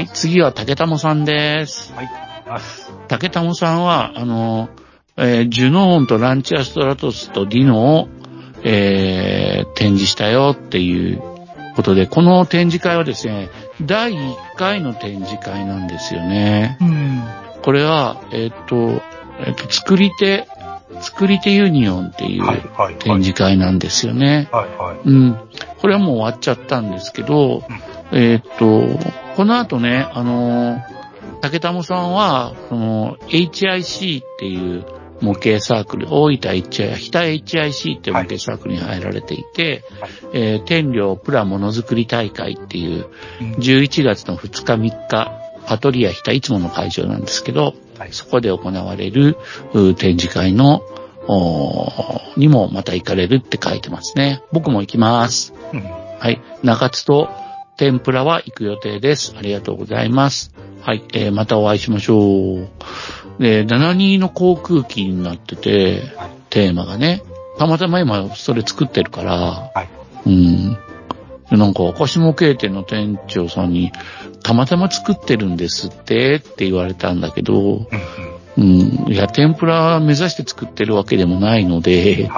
次は竹玉さんです。はい。竹玉さんは、ジュノーンとランチアストラトスとディノを、展示したよっていうことで、この展示会はですね、第1回の展示会なんですよね。これは、作り手ユニオンっていう展示会なんですよね。これはもう終わっちゃったんですけど、この後ね、竹玉さんは、HIC っていう模型サークル、大分日田 HIC っていう模型サークルに入られていて、天領プラものづくり大会っていう、11月の2日3日、パトリア日田いつもの会場なんですけど、そこで行われる展示会のにもまた行かれるって書いてますね。僕も行きます。はい。中津と天ぷらは行く予定です。ありがとうございます。はい。またお会いしましょう。で、72の航空機になってて、テーマがね、たまたま今それ作ってるから、なんか、赤下経店の店長さんに、たまたま作ってるんですって言われたんだけど、いや、天ぷら目指して作ってるわけでもないので、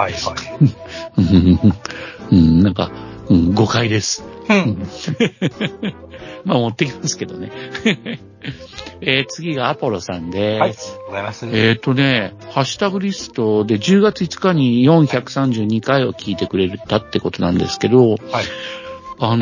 なんか、誤解です。まあ、持ってきますけどね。次がアポロさんです。はい、 ございます。 ハッシュタグリストで10月5日に432回を聞いてくれたってことなんですけど、パ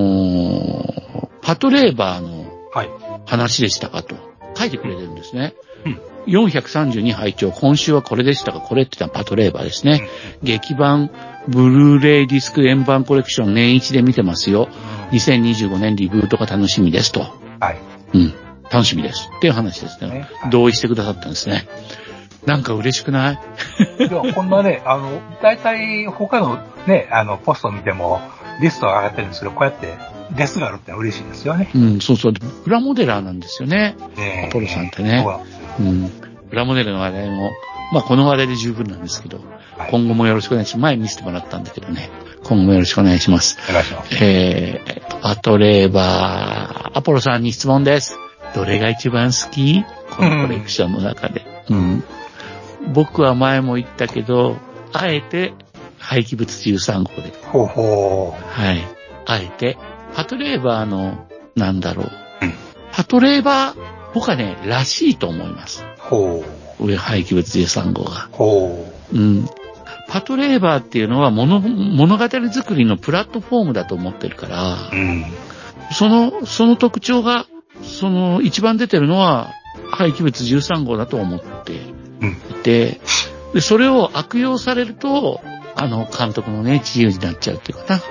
トレーバーの話でしたかと書いてくれてるんですね。432拝聴、今週はこれでしたか、これってのはパトレーバーですね。劇版、ブルーレイディスク円盤コレクション年一で見てますよ。2025年リブートが楽しみですと。楽しみです。っていう話ですね。同意してくださったんですね。なんか嬉しくない？ いや、こんなね、大体他のね、ポスト見ても、リストが上がってるんですけど、こうやってレスがあるって嬉しいですよね。 そうそう。プラモデラーなんですよね。アポロさんってね。プラモデルの話題も、まあこの話題で十分なんですけど、今後もよろしくお願いします。前見せてもらったんだけどね。今後もよろしくお願いします。 お願いします。 パトレーバー、アポロさんに質問です。どれが一番好き？このコレクションの中で。僕は前も言ったけど、あえて廃棄物13号で。はい。あえて、パトレーバーの、パトレーバー、僕はね、らしいと思います。上廃棄物13号が。パトレーバーっていうのは物語作りのプラットフォームだと思ってるから、その特徴が一番出てるのは、廃棄物13号だと思っていて、で、それを悪用されると、監督のね、自由になっちゃうっていうかな。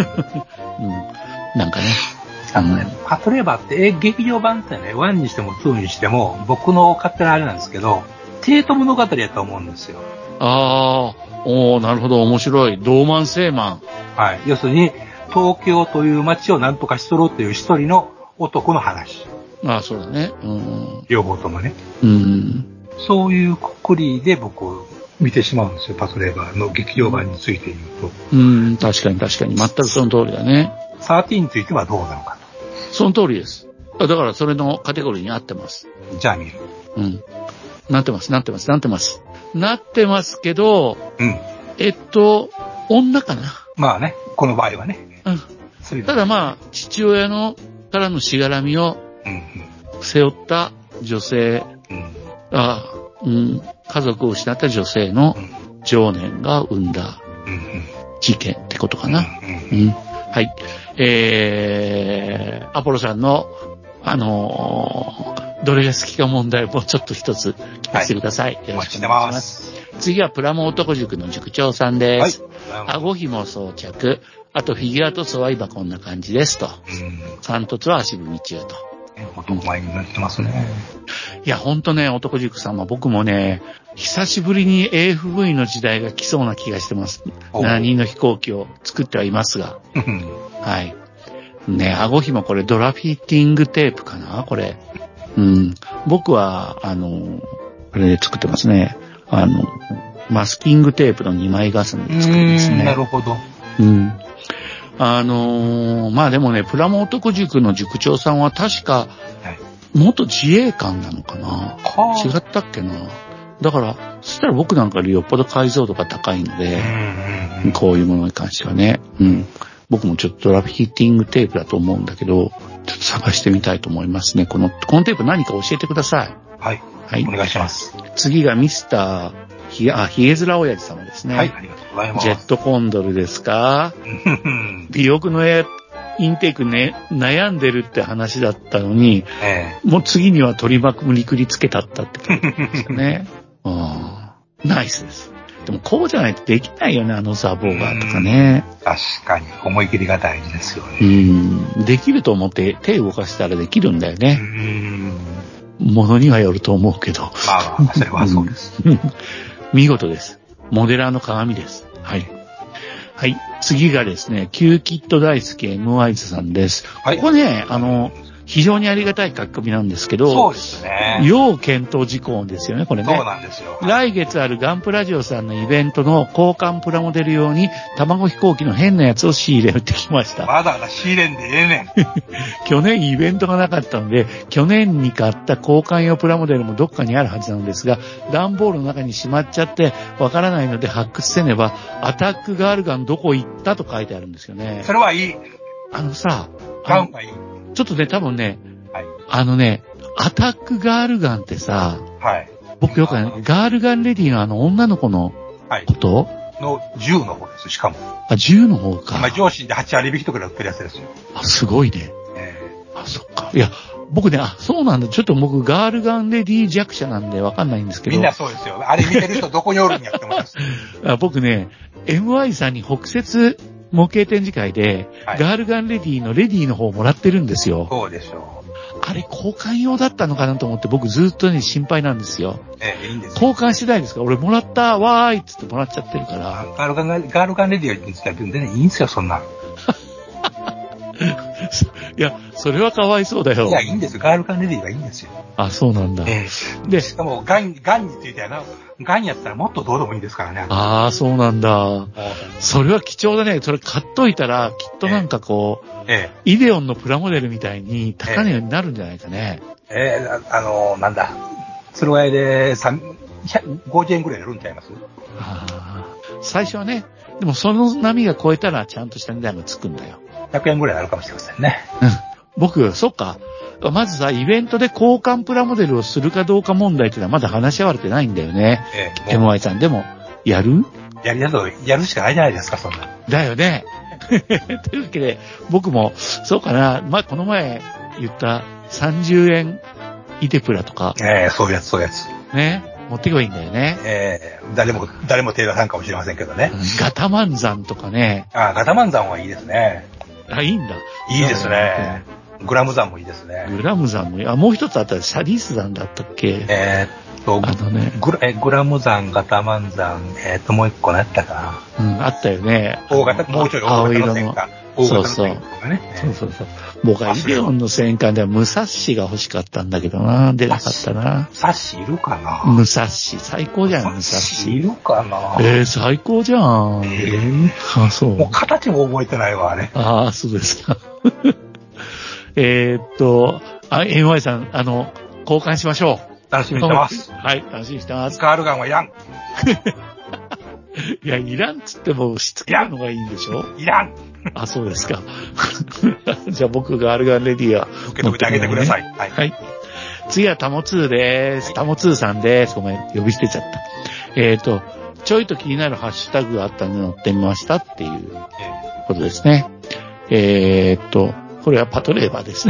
なんかね。 パトレーバーって劇場版ってね、1にしても2にしても、僕の勝手なあれなんですけど、帝都物語やと思うんですよ。 なるほど、面白い。ドーマン・セーマン。 はい。要するに、東京という街を何とかしとろうという一人の男の話。 そうだね。 両方ともね。そういうくくりで僕、見てしまうんですよ、パトレーバーの劇場版について言うと。 確かに。全くその通りだね。 13についてはどうなのかと。 その通りです。だからそれのカテゴリーに合ってます。 じゃあ見る。 なってます。なってますけど、女かな。 まあね、この場合はね。 ただまあ、父親からのしがらみを背負った女性、家族を失った女性の情念が生んだ事件ってことかな。はい。アポロさんの、どれが好きか問題もちょっと一つ聞かせてください。よろしくお願いします。次はプラモ男塾の塾長さんです。顎紐装着。あとフィギュア塗装は今こんな感じですと。三凸は足踏み中と。 男前になってますね。 いや、ほんとね、男塾さんは僕もね、久しぶりに AFV の時代が来そうな気がしてます。7人の飛行機を作ってはいますが。はい。ね、顎紐これドラフィッティングテープかなこれ。僕は、あれで作ってますね。マスキングテープの2枚重ねで作ってますね。 なるほど。 まあでもね、プラモ男塾の塾長さんは確か、元自衛官なのかな、違ったっけな。だから、そしたら僕なんかよりよっぽど解像度が高いので、こういうものに関してはね、僕もちょっとドラフィッティングテープだと思うんだけど、ちょっと探してみたいと思いますね。このテープ何か教えてください。 はい。お願いします。 次がミスター、ヒゲ面親父様ですね。 はい、ありがとうございます。 ジェットコンドルですか尾翼のインテークね、悩んでるって話だったのに、もう次には取り巻くりくりつけたったって感じですよね。ナイスです。でもこうじゃないとできないよね、ザボーガーとかね。 確かに、思い切りが大事ですよね。 できると思って手動かしたらできるんだよね。ものにはよると思うけど。 まあ、それはそうです。 見事です。モデラーの鏡です。はい。はい。次がですね、キューキット大好き M ワイズさんです。ここね、非常にありがたい書き込みなんですけど、 そうですね。 要検討事項ですよね、これね。 そうなんですよ。 来月あるガンプラジオさんのイベントの交換プラモデル用に卵飛行機の変なやつを仕入れてきました。 まだ仕入れんでええねん。 去年イベントがなかったので、去年に買った交換用プラモデルもどっかにあるはずなのですが、段ボールの中にしまっちゃってわからないので発掘せねば、アタックガールガンどこ行ったと書いてあるんですよね。 それはいい。 ガンがいい。ちょっとね、多分ね、アタックガールガンってさ、僕よくね、ガールガンレディの女の子のこと、 の銃の方です、しかも。 銃の方か。 今、上司で8割引きとかで売ってるやつですよ。 すごいね。そっか。いや、僕ね、そうなんだ。ちょっと僕、ガールガンレディ弱者なんでわかんないんですけど。 みんなそうですよ。あれ見てる人どこにおるんやって思います。 僕ね、MY さんに北摂模型展示会で、ガールガンレディのレディの方をもらってるんですよ。 そうでしょう。 あれ交換用だったのかなと思って僕ずっとね心配なんですよ。 いいんです交換してないですか？俺もらったわーいっつってもらっちゃってるから。 ガールガンレディが言ってたけど全然いいんですよ、そんな。 いや、それはかわいそうだよ。 いや、いいんですよ。ガールガンレディがいいんですよ。 そうなんだ。 で、しかも、ガンについてはな、ガンやったらもっとどうでもいいですからね。 そうなんだ。それは貴重だね。それ買っといたら、きっとなんかこう、イデオンのプラモデルみたいに高値になるんじゃないかね。 なんだ。それぐらいで、50円ぐらいで売るんちゃいます？ 最初はね、でもその波が超えたらちゃんとした値段がつくんだよ。 100円ぐらいになるかもしれませんね。 僕、そっか。まずさ、イベントで交換プラモデルをするかどうか問題っていうのはまだ話し合われてないんだよね。MY さん。でも、やるしかないじゃないですか、そんな。 だよね。というわけで、僕も、そうかな。この前言った 30円イデプラとか。 そういうやつ、そういうやつ。 ね。持ってけばいいんだよね。 誰も手出さんかもしれませんけどね。 ガタマンザンとかね。 ガタマンザンはいいですね。 いいんだ。いいですね。グラムザンもいいですね。 グラムザンももう一つあったらシャディスザンだったっけ？ グラムザン、ガタマンザン、もう一個何やったかな。あったよね。 大型、もうちょい大型の戦艦。 そうそう。僕はイデオンの戦艦ではムサッシが欲しかったんだけどな。出なかったな。 ムサッシいるかな？ ムサッシ。最高じゃん、ムサッシ。 いるかな？ 最高じゃん。そう。 もう形も覚えてないわ、あれ。 そうですか。MY さん、交換しましょう。 楽しみにしてます。 はい、楽しみにしてます。 カールガンはいらん。 いや、いらんっつっても、しつけるのがいいんでしょ？ いらん。 そうですか。じゃあ僕がアルガンレディは、 受け止めてあげてください。 はい。次はタモ2です。タモ2さんです。ごめん、呼び捨てちゃった。ちょいと気になるハッシュタグがあったので乗ってみましたっていうことですね。これはパトレーバーですね。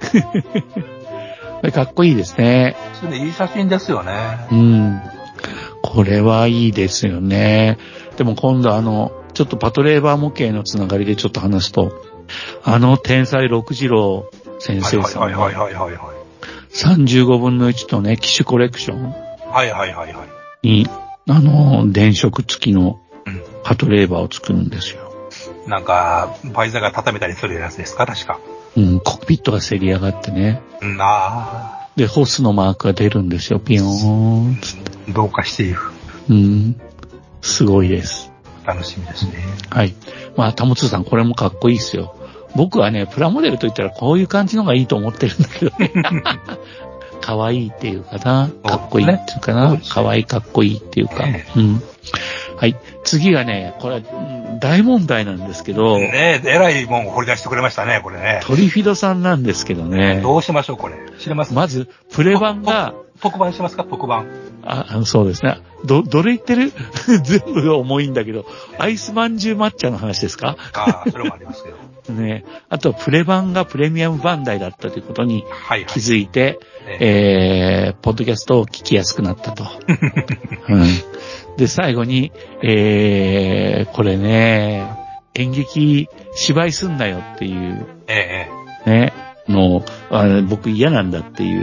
これかっこいいですね。 それいい写真ですよね。 これはいいですよね。でも今度ちょっとパトレーバー模型のつながりでちょっと話すと、天才六次郎先生さんが、35分の1とね、機種コレクションに、電飾付きのパトレーバーを作るんですよ。 なんか、バイザーが畳めたりするやつですか、確か。 コックピットがせり上がってね。で、ホスのマークが出るんですよ、ピヨーンつって。 同化している。 すごいです。 楽しみですね。 はい。タモツーさん、これもかっこいいですよ。僕はね、プラモデルといったらこういう感じのがいいと思ってるんだけどね。可愛いっていうかな。かっこいいっていうかな。可愛いかっこいいっていうか。はい。次がね、これ、大問題なんですけど。 えらいもんを掘り出してくれましたね、これね。 トリフィドさんなんですけどね。 どうしましょう、これ。知れます？ まず、プレ版が。 特番しますか、特番。 そうですね。どれ言ってる？全部が重いんだけど、アイスまんじゅう抹茶の話ですか？ それもありますけど。 ね。あと、プレ版がプレミアムバンダイだったということに気づいて、ポッドキャストを聞きやすくなったと。で、最後に、これね、演劇芝居すんなよっていう、ね、僕嫌なんだっていう、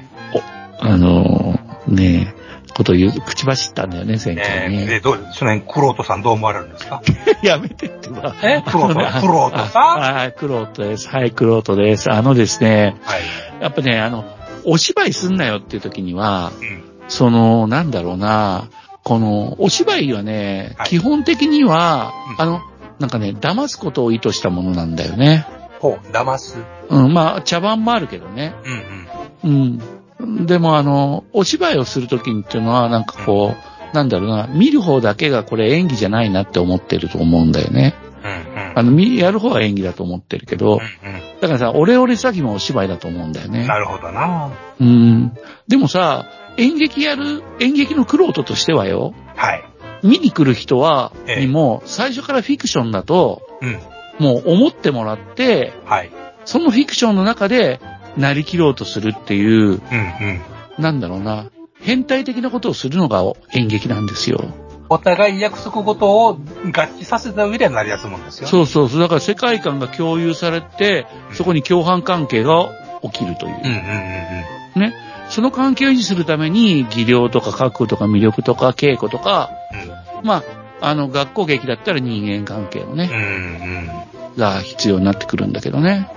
ことを口走ったんだよね、前回ね。 その辺、クロートさんどう思われるんですか？ やめてってば。 クロートさん？ はい、クロートです。はい、クロートです。ですね、やっぱね、お芝居すんなよっていう時には、なんだろうな、この、お芝居はね、基本的には、なんかね、騙すことを意図したものなんだよね。 騙す？ 茶番もあるけどね。でもお芝居をするときにっていうのは、なんかこう、なんだろうな、見る方だけがこれ演技じゃないなって思ってると思うんだよね。やる方は演技だと思ってるけど、だからさ、オレオレ詐欺もお芝居だと思うんだよね。 なるほどな。 でもさ、演劇の玄人としてはよ、見に来る人は、にも、最初からフィクションだと、もう思ってもらって、そのフィクションの中で、なりきろうとするっていう、なんだろうな、変態的なことをするのが演劇なんですよ。 お互い約束事を合致させた上で成り立つもんですよ。 そう。だから世界観が共有されて、そこに共犯関係が起きるという。ね。その関係を維持するために、技量とか覚悟とか魅力とか稽古とか、学校劇だったら人間関係のね、が必要になってくるんだけどね。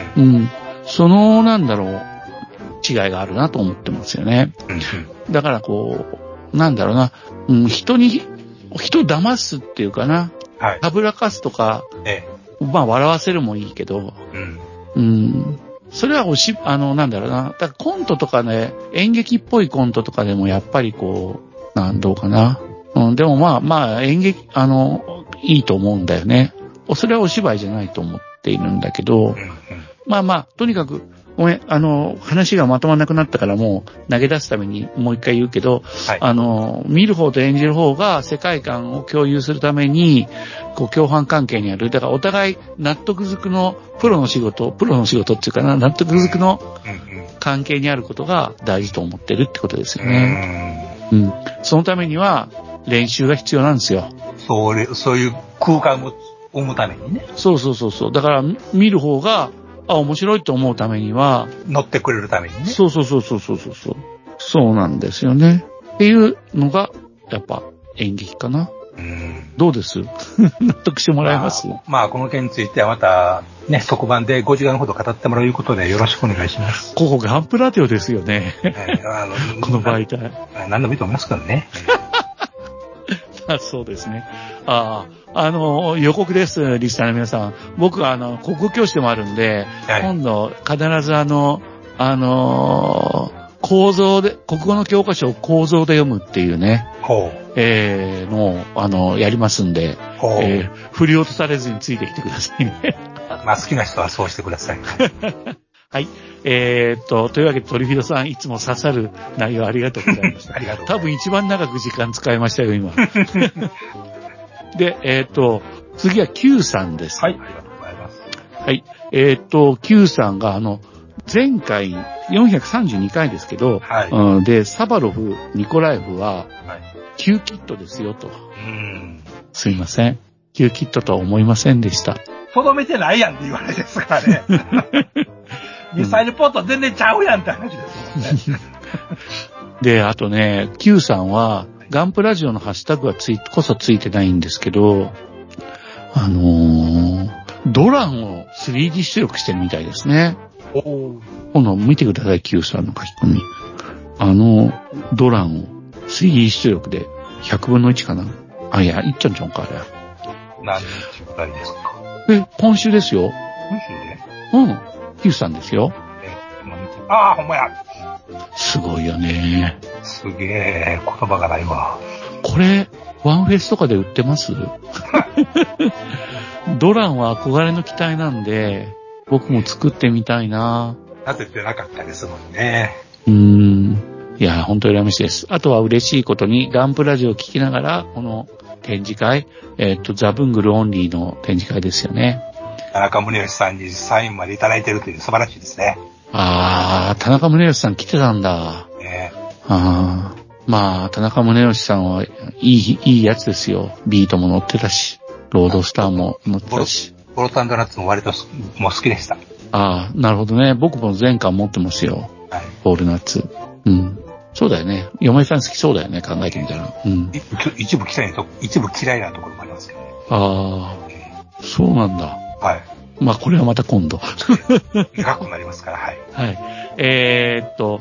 なんだろう、違いがあるなと思ってますよね。だからこう、なんだろうな、人を騙すっていうかな、はぶらかすとか、笑わせるもいいけど、それはなんだろうな、だからコントとかね、演劇っぽいコントとかでもやっぱりこう、どうかな。でも演劇、いいと思うんだよね。それはお芝居じゃないと思っているんだけど、とにかく、 ごめん、話がまとまらなくなったからもう投げ出すためにもう一回言うけど、はい、見る方と演じる方が世界観を共有するために、こう、共犯関係にある。だからお互い納得づくのプロの仕事っていうかな、納得づくの関係にあることが大事と思ってるってことですよね。うん。そのためには練習が必要なんですよ。 そういう空間を生むためにね。 そう。だから見る方が、面白いと思うためには。 乗ってくれるためにね。 そう。そうなんですよね。っていうのが、やっぱ演劇かな。どうです納得してもらえます？ まあ、この件についてはまた、ね、特番で5時間ほど語ってもらうことでよろしくお願いします。 ここガンプラジオですよね。この媒体。 何でもいいと思いますけどね。 そうですね。予告です、リスナーの皆さん。僕は国語教師でもあるんで、はい、今度必ず構造で、国語の教科書を構造で読むっていうね、のを、やりますんで、振り落とされずについてきてくださいね。 まあ好きな人はそうしてください。 はい。というわけでトリフィドさんいつも刺さる内容ありがとうございました。 ありがとうございます。 多分一番長く時間使いましたよ、今。で、次は Q さんです。 はい、ありがとうございます。 はい。Q さんが前回432回ですけど、はい、で、サバロフ、ニコラエフは、Q キットですよと。すいません。Q キットとは思いませんでした。 とどめてないやんって言われですからね。ミサイルポート全然ちゃうやんって話ですもんね。 で、あとね、Q さんは、ガンプラジオのハッシュタグはついてないんですけど、ドランを 3D 出力してるみたいですね。今度見てください、Q さんの書き込み。ドランを 3D 出力で100分の1かな。いや、いっちゃんか、あれ。 何日くらいですか？ 今週ですよ。 今週で Q さんですよ。 ほんまや。 すごいよね。 すげえ、言葉がないわ。 これ、ワンフェスとかで売ってますドランは憧れの機体なんで、僕も作ってみたいな。 なぜってなかったですもんね。 いや、本当に羨ましいです。あとは嬉しいことに、ガンプラジオを聞きながら、この展示会、ザ・ブングルオンリーの展示会ですよね。 田中宗義さんにサインまでいただいてるという素晴らしいですね。 田中宗義さん来てたんだ。まあ、田中宗義さんはいいやつですよ。ビートも乗ってたし、ロードスターも乗ってたし。 ボルト&ナッツも割ともう好きでした。 なるほどね。僕も前回持ってますよ。はい。ボールナッツ。そうだよね。嫁さん好きそうだよね、考えてみたら。 一部嫌いなところもありますけどね。 そうなんだ。 はい。 まあ、これはまた今度。 長くなりますから、はい。 はい。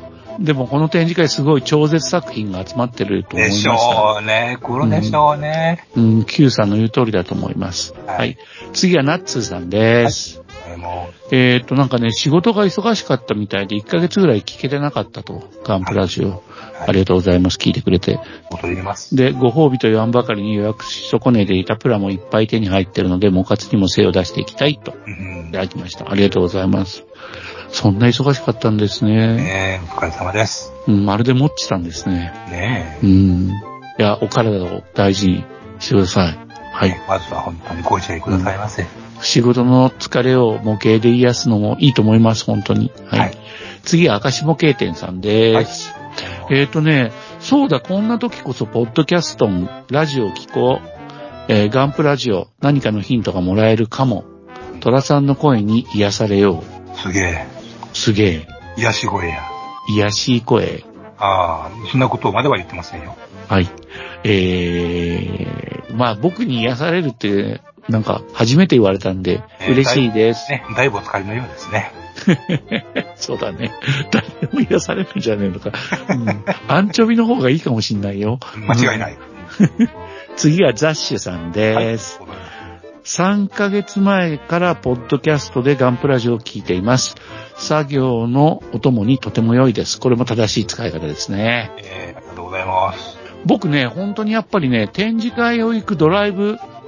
でもこの展示会すごい超絶作品が集まってると思いました。 でしょうね。来るでしょうね。 Q さんの言う通りだと思います。はい。次はナッツーさんです。なんかね、仕事が忙しかったみたいで1ヶ月ぐらい聞けてなかったと。ガンプラジオ。ありがとうございます。聞いてくれて。で、ご褒美と言わんばかりに予約し損ねていたプラもいっぱい手に入ってるので、モカツにも精を出していきたいと。いただきました。ありがとうございます。そんな忙しかったんですね。 お疲れ様です。 まるで持ってたんですね。いや、お体を大事にしてください。はい。 まずは本当にご自愛くださいませ。 仕事の疲れを模型で癒すのもいいと思います、本当に。はい。次は明石模型店さんです。そうだ、こんな時こそ、ポッドキャストン、ラジオ聞こう。ガンプラジオ、何かのヒントがもらえるかも。トラさんの声に癒されよう。すげえ。 癒し声や。 癒しい声。 そんなことまでは言ってませんよ。 はい。まあ僕に癒されるって、なんか初めて言われたんで、嬉しいです。 だいぶお疲れのようですね。 そうだね。誰でも癒されるんじゃねえのか。アンチョビの方がいいかもしんないよ。 間違いない。 次はザッシュさんです。3ヶ月前からポッドキャストでガンプラジオを聞いています。作業のお供にとても良いです。これも正しい使い方ですね。 ありがとうございます。 僕ね、本当にやっぱりね、展示会を行くドライブ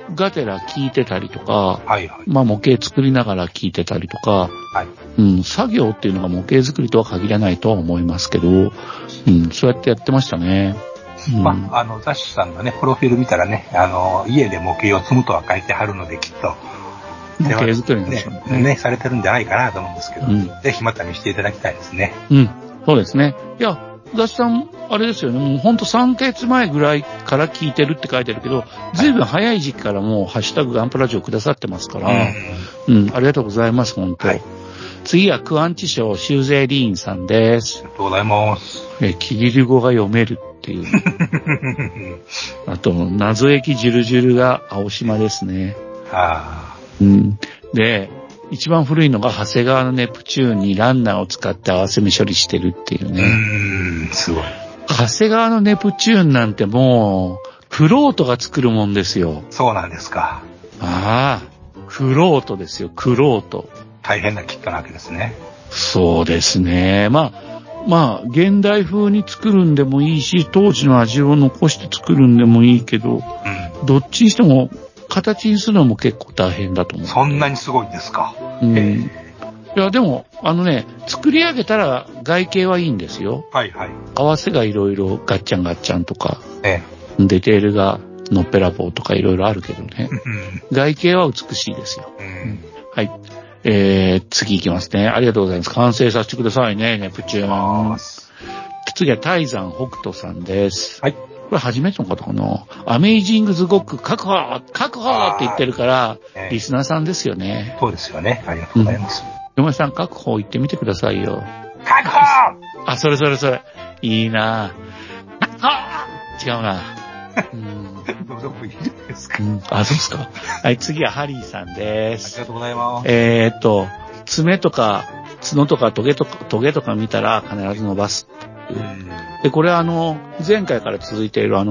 がてら聞いてたりとか、 はいはい。 まあ模型作りながら聞いてたりとか、 はい。 うん、作業っていうのが模型作りとは限らないとは思いますけど、うん、そうやってやってましたね。うん、 まあ、雑誌さんのね、プロフィール見たらね、家で模型を積むとは書いてはるので、きっと。 模型作りのね、されてるんじゃないかなと思うんですけど、ぜひまた見せていただきたいですね。 うん、そうですね。いや、雑誌さん、あれですよね、もうほんと3ヶ月前ぐらいから聞いてるって書いてるけど、ずいぶん早い時期からもうハッシュタグガンプラジオくださってますから、うん、ありがとうございます、ほんと。はい、次はクアンチ賞シューゼーリーンさんです。 ありがとうございます。 キリル語が読めるっていう。あと、謎駅ジュルジュルが青島ですね。うん。で、一番古いのが長谷川のネプチューンにランナーを使って合わせ目処理してるっていうね。 すごい。 長谷川のネプチューンなんてもう、クロートが作るもんですよ。 そうなんですか。 ああ、クロートですよ、クロート。 大変なキットなわけですね。 そうですね。まあ、現代風に作るんでもいいし、当時の味を残して作るんでもいいけど、どっちにしても、形にするのも結構大変だと思う。 そんなにすごいんですか。 いや、でも、作り上げたら外形はいいんですよ。 はいはい。 合わせがいろいろガッチャンガッチャンとか、デテールがのっぺらぼうとかいろいろあるけどね。外形は美しいですよ。はい。次行きますね。ありがとうございます。完成させてくださいね、ネプチューン。次は泰山北斗さんです。はい。これ初めての方かな。アメイジングズゴック確保って言ってるから、リスナーさんですよね。 そうですよね。ありがとうございます。 嫁さん確保言ってみてくださいよ。 確保あ、それ。いいなぁ。違うなどこいいですか。 あ、そうですか。はい、次はハリーさんです。 ありがとうございます。 爪とか角とかトゲとか見たら必ず伸ばす。で、これ前回から続いている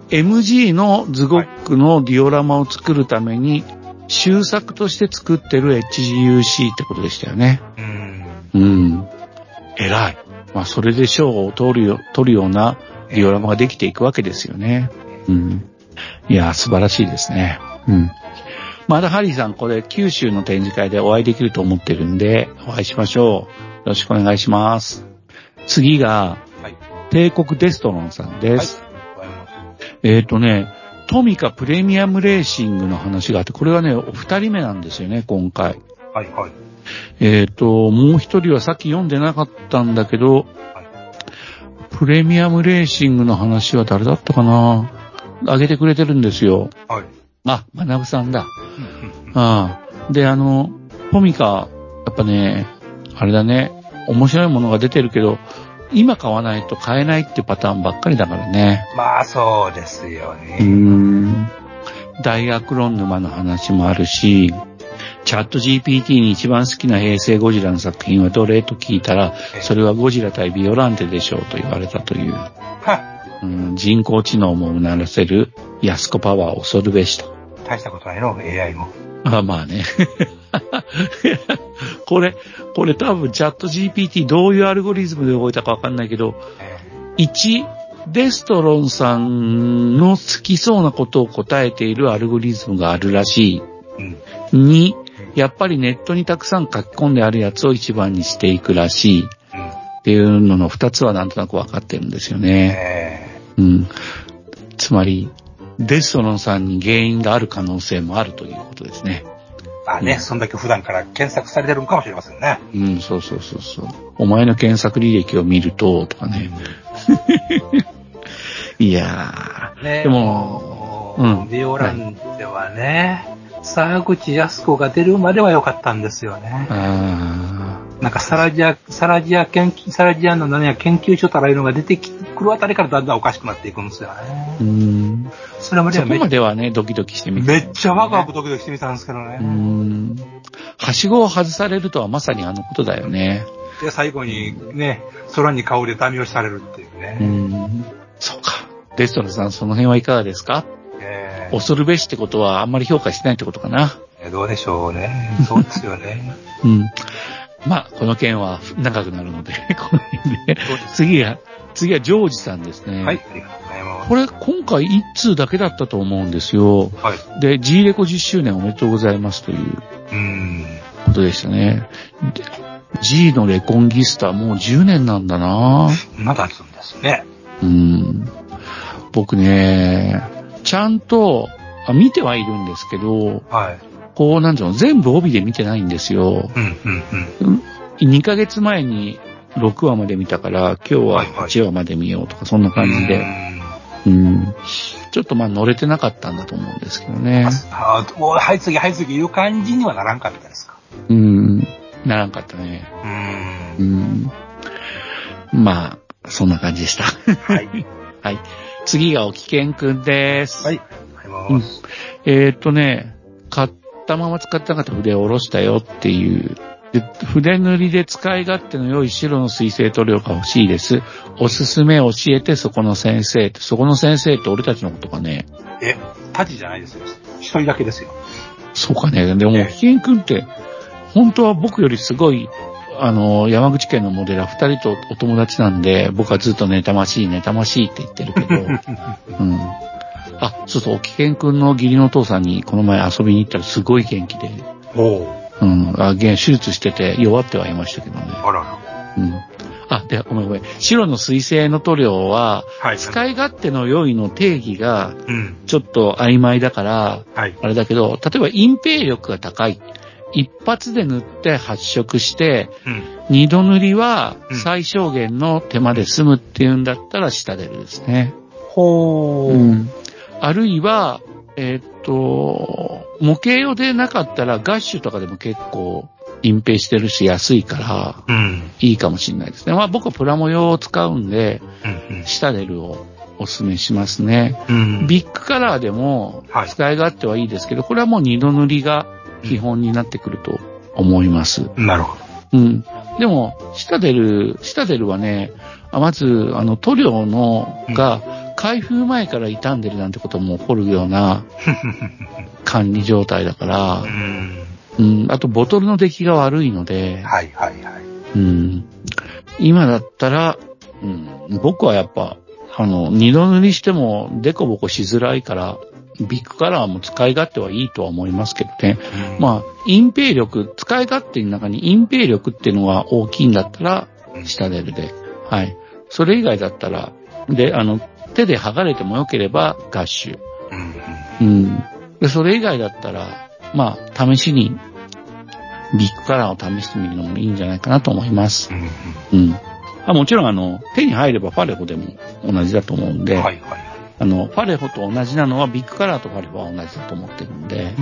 MG のズゴックのディオラマを作るために、終作として作ってる HGUC ってことでしたよね。偉い。まあ、それで賞を取るようなディオラマができていくわけですよね。いや、素晴らしいですね。まだハリーさん、これ九州の展示会でお会いできると思ってるんで、お会いしましょう。よろしくお願いします。次が、帝国デストロンさんです。トミカプレミアムレーシングの話があって、これはね、お二人目なんですよね、今回。もう一人はさっき読んでなかったんだけど、プレミアムレーシングの話は誰だったかな？あげてくれてるんですよ。あ、学さんだ。で、トミカ、やっぱね、あれだね、面白いものが出てるけど、今買わないと買えないってパターンばっかりだからね。 まあそうですよね。 大学論沼の話もあるし、チャット GPT に一番好きな平成ゴジラの作品はどれと聞いたら、それはゴジラ対ビオランテでしょうと言われたという。人工知能もうならせる安子パワーを恐るべしと。 大したことないの AI も。 まあね。これ多分チャット GPT どういうアルゴリズムで動いたかわかんないけど、1、デストロンさんの好きそうなことを答えているアルゴリズムがあるらしい。2、やっぱりネットにたくさん書き込んであるやつを一番にしていくらしい。っていうのの2つはなんとなくわかってるんですよね。つまり、デストロンさんに原因がある可能性もあるということですね。 そんだけ普段から検索されてるのかもしれませんね。 そう。お前の検索履歴を見ると、とかね。いやー。でも、 ディオランテはね、沢口靖子が出るまでは良かったんですよね。なんかサラジアンの何や研究所たらいうのが出てくるあたりからだんだんおかしくなっていくんですよね。そこまではね、ドキドキしてみた、 めっちゃワクワクドキドキしてみたんですけどね。 はしごを外されるとはまさにあのことだよね。 で、最後にね、空に顔でダメ押しされるっていうね。 そうか。デストロさん、その辺はいかがですか？恐るべしってことはあんまり評価してないってことかな。 どうでしょうね。そうですよね。 まあ、この件は長くなるので、この辺で。次はジョージさんですね。 はい、ありがとうございます。 これ、今回1通だけだったと思うんですよ。 はい。 で、G レコ10周年おめでとうございますということでしたね。G のレコンギスタもう10年なんだなまだ経つんですね。 僕ね、ちゃんと、見てはいるんですけど、 はい。 こう、なんていうの、全部帯で見てないんですよ。2ヶ月前に6話まで見たから、今日は8話まで見ようとか、そんな感じで。ちょっと乗れてなかったんだと思うんですけどね。 もう、はい次いう感じにはならんかったですか？ ならんかったね。まあ、そんな感じでした。はい。はい。次がおきけんくんです。 はい。 買ったまま使ってなかった筆を下ろしたよっていう。筆塗りで使い勝手の良い白の水性塗料が欲しいです。おすすめ教えて、そこの先生って。そこの先生って俺たちのことかね。 タジじゃないですよ。一人だけですよ。 そうかね。でも、ひけんくんって、本当は僕よりすごい、山口県のモデラー2人とお友達なんで、僕はずっと妬ましいって言ってるけど。そうそう、おきけんくんの義理のお父さんにこの前遊びに行ったらすごい元気で。手術してて弱ってはいましたけどね。で、ごめん。白の水性の塗料は、使い勝手の良いの定義が、ちょっと曖昧だから、あれだけど、例えば隠蔽力が高い。一発で塗って発色して、二度塗りは最小限の手間で済むっていうんだったら下出るですね。あるいは、模型用でなかったらガッシュとかでも結構隠蔽してるし安いから、いいかもしれないですね。僕はプラモ用を使うんで、下出るをお勧めしますね。ビッグカラーでも使い勝手はいいですけど、これはもう二度塗りが基本になってくると思います。 なるほど。 でも、下出るはね、まず、塗料が開封前から傷んでるなんてことも起こるような管理状態だから、あとボトルの出来が悪いので、今だったら、僕はやっぱ、二度塗りしてもデコボコしづらいから、ビッグカラーも使い勝手はいいとは思いますけどね。隠蔽力、使い勝手の中に隠蔽力っていうのが大きいんだったら、下出るで。はい。それ以外だったら、で、手で剥がれても良ければガッシュ。で、それ以外だったら、試しに、ビッグカラーを試してみるのもいいんじゃないかなと思います。もちろん、手に入ればファレホでも同じだと思うんで、ファレホと同じなのは、ビッグカラーとファレホは同じだと思ってるんで、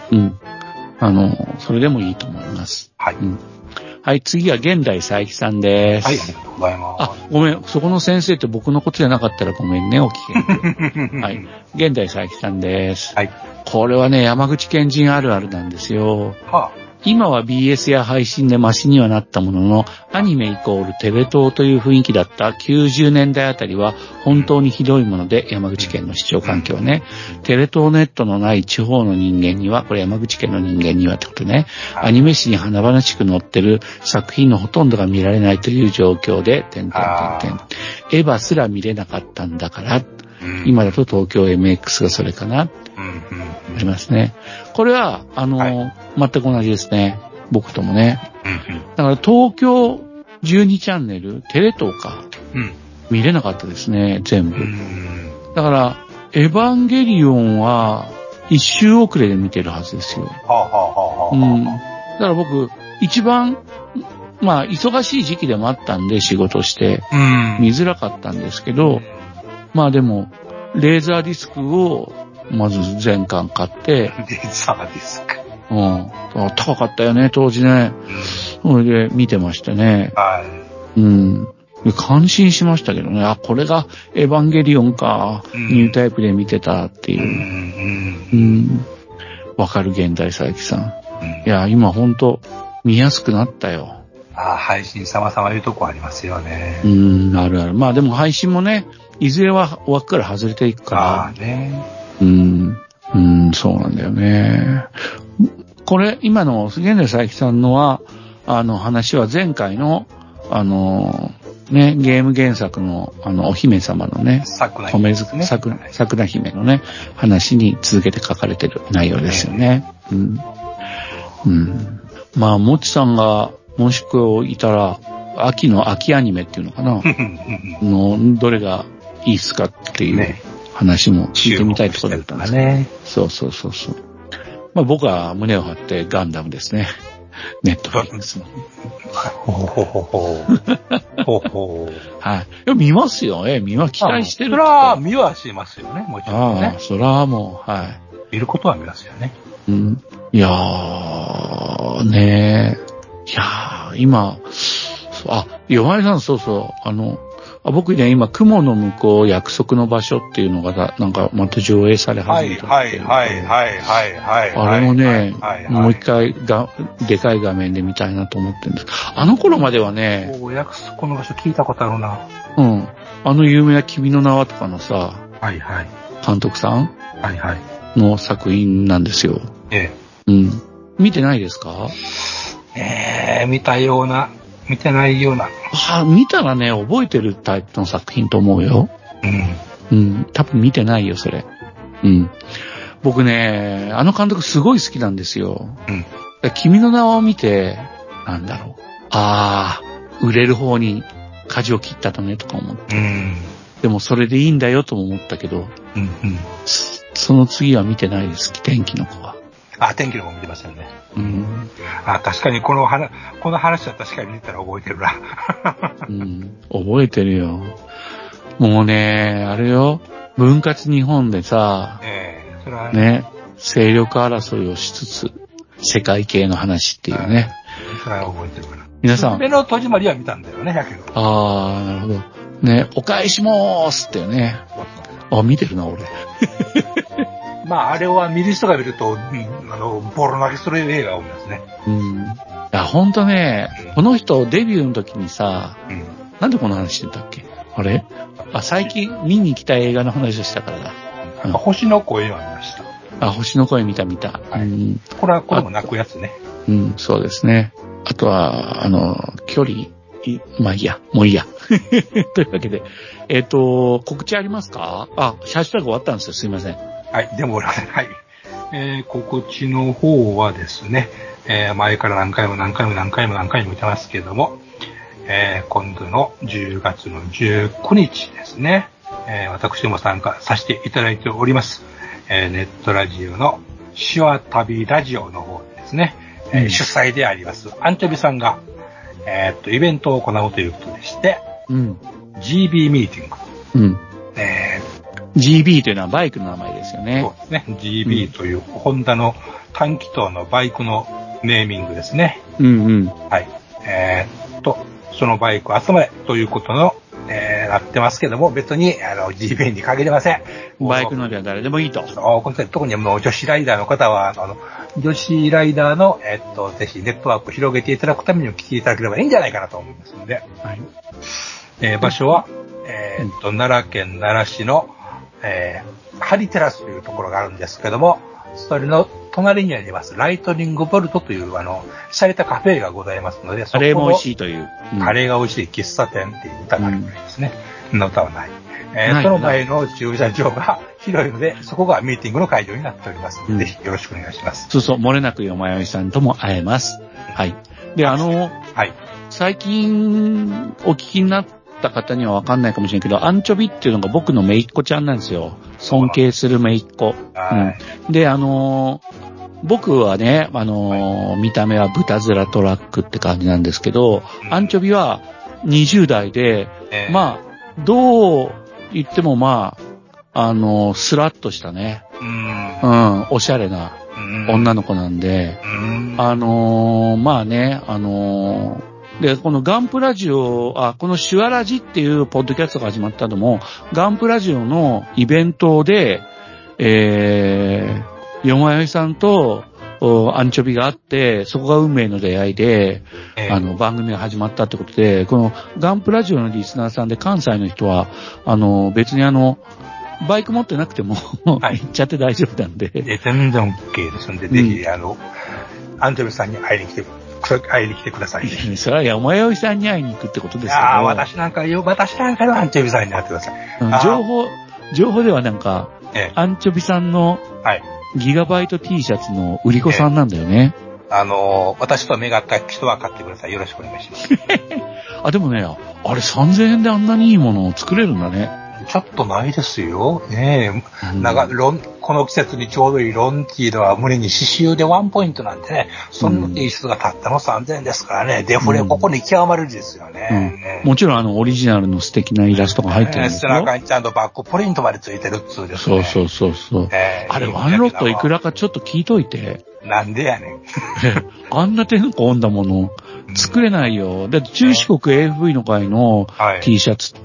それでもいいと思います。はい、次は現代佐伯さんです。 はい、ありがとうございます。 ごめん、そこの先生って僕のことじゃなかったらごめんね、お聞き。はい、現代佐伯さんです。これはね、山口県人あるあるなんですよ。今は BS や配信でマシにはなったものの、アニメイコールテレ東という雰囲気だった90年代あたりは本当にひどいもので、山口県の視聴環境ね。テレ東ネットのない地方の人間には、これ山口県の人間にはってことね、アニメ誌に華々しく載ってる作品のほとんどが見られないという状況で、エヴァすら見れなかったんだから、今だと東京 MX がそれかな。ありますね。これは、全く同じですね。僕ともね。だから東京12チャンネル、テレ東か。見れなかったですね、全部。だから、エヴァンゲリオンは、一周遅れで見てるはずですよ。だから僕、一番、忙しい時期でもあったんで、仕事して、見づらかったんですけど、でも、レーザーディスクを、まず全巻買って。 レーザーディスク。 高かったよね、当時ね。それで見てましたね。感心しましたけどね。これがエヴァンゲリオンか。ニュータイプで見てたっていう。わかる現代佐伯さん。いや、今ほんと見やすくなったよ。 配信様々いうとこありますよね。 あるある。でも配信もね、いずれは枠から外れていくから。そうなんだよね。これ、今の現代佐伯さんのは、 話は前回の、ね、ゲーム原作の、お姫様のね、 桜姫のね、話に続けて書かれてる内容ですよね。うん。うん。まあ、もちさんが、もしくいたら、秋アニメっていうのかなどれがいいっすかっていう話も聞いてみたいところだったんですね。そうそうそうそう。まあ僕は胸を張ってガンダムですね。ネットフリックスの。はい。見ますよ。期待してる。 それは見はしますよね、もちろんね。 それはもう、はい。 見ることは見ますよね。 うん。いやー、ねー。いやー、今、ヨマイさん、そうそう、僕ね、今、雲の向こう約束の場所っていうのが、なんか、また上映され始めた。 はい。 あれもね、もう一回でかい画面で見たいなと思ってるんです。あの頃まではね、 約束の場所聞いたことあるな。 うん。有名な君の名はとかのさ、監督さんの作品なんですよ。うん。見てないですか？ 見たような。見てないような。 見たらね、覚えてるタイプの作品と思うよ。うん。多分見てないよ、それ。うん。僕ね、監督すごい好きなんですよ。うん。君の名はを見て、なんだろう。売れる方に舵を切ったのね、とか思って。うん。でもそれでいいんだよ、とも思ったけど。うん。その次は見てないです、天気の子は。 天気の子見てましたよね。 うん。 確かにこの話は確かに見たら覚えてるな。 うん。覚えてるよ。もうね、あれよ。分割日本でさ、 それはね、勢力争いをしつつ、世界系の話っていうね。 それは覚えてるから。 皆さん。 目の戸締まりは見たんだよね、やけど。 なるほど。ね、お返しもーすってね。見てるな、俺。 あれは見る人が見ると、ボロ泣きする映画を見ますね。 うん。いや、ほんとね、この人デビューの時にさ、なんでこの話してたっけ？あれ？最近見に来た映画の話をしたからだ。 星の声は見ました。 星の声見た。 はい。これも泣くやつね。 うん、そうですね。あとは、距離、まあいいや、もういいや。というわけで、告知ありますか？ハッシュタグ終わったんですよ、すいません。 はい、でも、はい。告知の方はですね、前から何回も言ってますけども、今度の10月の19日ですね、私も参加させていただいております。ネットラジオの手話旅ラジオの方ですね、主催であります、アンチョビさんが、イベントを行うということでして、GB ミーティング。 GB というのはバイクの名前ですよね。 そうですね。GB という、ホンダの単気筒のバイクのネーミングですね。はい。そのバイク集まれということの、なってますけども、別に、GB に限りません。 バイク乗りは誰でもいいと。 特にもう女子ライダーの方は、女子ライダーの、ぜひネットワークを広げていただくためにも来ていただければいいんじゃないかなと思いますので。はい。場所は、奈良県奈良市の、ハリテラスというところがあるんですけども、それの隣にありますライトニングボルトという洒落たカフェがございますので、 カレーも美味しいという。 カレーが美味しい喫茶店っていう歌があるぐらいですね。の歌はない。その前の駐車場が広いので、そこがミーティングの会場になっておりますので、ぜひよろしくお願いします。 そう、漏れなくよまよいさんとも会えます。はい。で、最近お聞きになった方にはわかんないかもしれないけど、アンチョビっていうのが僕の姪っ子ちゃんなんですよ。尊敬する姪っ子。で、僕はね、見た目は豚面トラックって感じなんですけど、アンチョビは20代で、どう言ってもスラッとしたね、おしゃれな女の子なんで、で、このガンプラジオ、この手話ラジっていうポッドキャストが始まったのも、ガンプラジオのイベントで、よまよいさんと、アンチョビがあって、そこが運命の出会いで、番組が始まったってことで、このガンプラジオのリスナーさんで関西の人は、別にバイク持ってなくても、行っちゃって大丈夫なんで。 全然 OK ですので、ぜひ、アンチョビさんに会いに来て会いに来てください。 それは山よいさんに会いに行くってことですよね。 私なんかのアンチョビさんに会ってください。 情報ではなんか、アンチョビさんのギガバイト T シャツの売り子さんなんだよね。 私と目が合った人は買ってください。よろしくお願いします。 でもね、あれ3000円であんなにいいものを作れるんだね。 ちょっとないですよ。ねえ。なんか、この季節にちょうどいいロンティードは胸に刺繍でワンポイントなんてね、そんな演出がたったの3000円ですからね、デフレここに極まるですよね。 もちろんオリジナルの素敵なイラストが入ってるんですよ。 背中にちゃんとバックプリントまでついてるっつうですね。 そう。あれワンロットいくらかちょっと聞いといて。 なんでやねん。 あんな手の込んだもの作れないよ。だって中四国 AFV の会の T シャツって、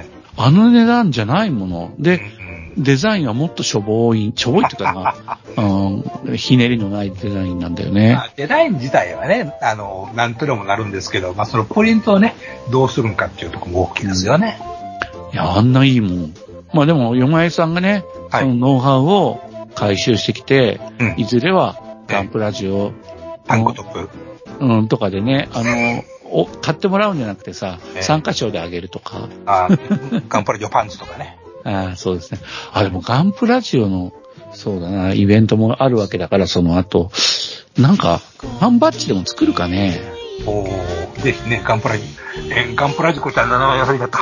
あの値段じゃないもの。で、デザインはもっとしょぼいっていうかな、ひねりのないデザインなんだよね。 デザイン自体はね、なんとでもなるんですけど、そのポイントをね、どうするんかっていうところも大きいですよね。 いや、あんないいもん。でも、ヨマエさんがね、そのノウハウを回収してきて、いずれはガンプラジオ、 パンコトップとかでね、買ってもらうんじゃなくてさ、参加賞であげるとか。 ガンプラジオパンツとかね。 そうですね。でもガンプラジオの、そうだな、イベントもあるわけだから、その後、なんか、缶バッジでも作るかね。 ぜひね、ガンプラジコちゃんの名前忘れちゃった。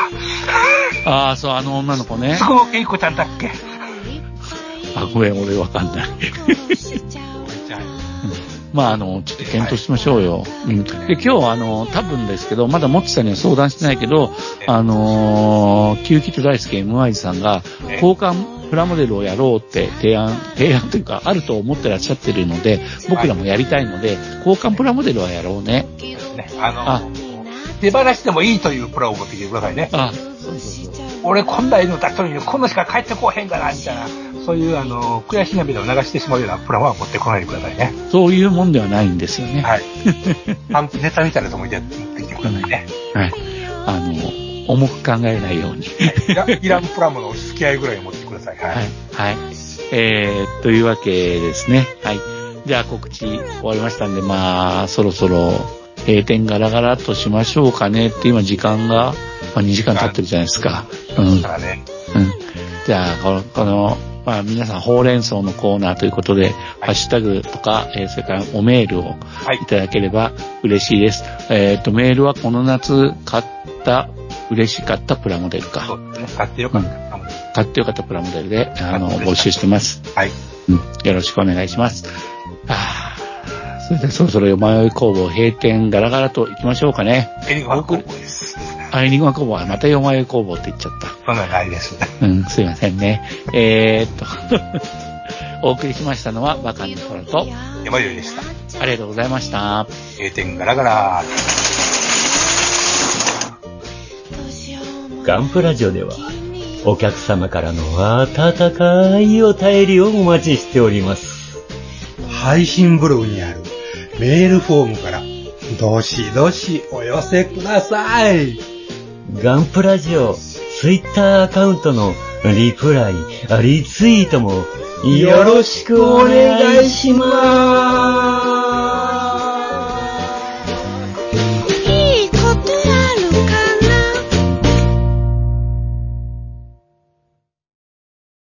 そう、女の子ね。 すごい、エイコちゃんだっけ。 ごめん、俺わかんない。ちょっと検討しましょうよ。で、今日多分ですけど、まだモッチさんには相談してないけど、キューキット大好き MY さんが、交換プラモデルをやろうって提案というか、あると思ってらっしゃってるので、僕らもやりたいので、交換プラモデルはやろうね。 手放してもいいというプラを持ってきてくださいね。 そう。 俺こんな犬出しとるのに、こんなしか帰ってこへんかな、みたいな。そういう悔し涙を流してしまうようなプラは持ってこないでくださいね。 そういうもんではないんですよね。 はい。ネタみたいなと思って持ってきてくださいね。 はい。重く考えないように。 イランプラモの付き合いぐらい持ってください。 はい。というわけですね。はい。じゃあ告知終わりましたんで、そろそろ閉店ガラガラとしましょうかねって今時間が、2時間経ってるじゃないですか。じゃあ、皆さん、ほうれん草のコーナーということで、ハッシュタグとか、それからおメールをいただければ嬉しいです。メールはこの夏嬉しかったプラモデルか。 そうですね。買ってよかったプラモデル。 買ってよかったプラモデルで、募集してます。 はい。 よろしくお願いします。それでそろそろよまよい工房閉店ガラガラと行きましょうかね。 エニグマ工房です。 エニグマ工房はまたよまよい工房って言っちゃった。 そんなのないです。 すいませんね。お送りしましたのはバカの空と山よいでした。 ありがとうございました。 閉店ガラガラ。 ガンプラジオではお客様からの温かいお便りをお待ちしております。 配信ブログにあるメールフォームからどしどしお寄せください。 ガンプラジオツイッターアカウントのリプライ、リツイートもよろしくお願いします。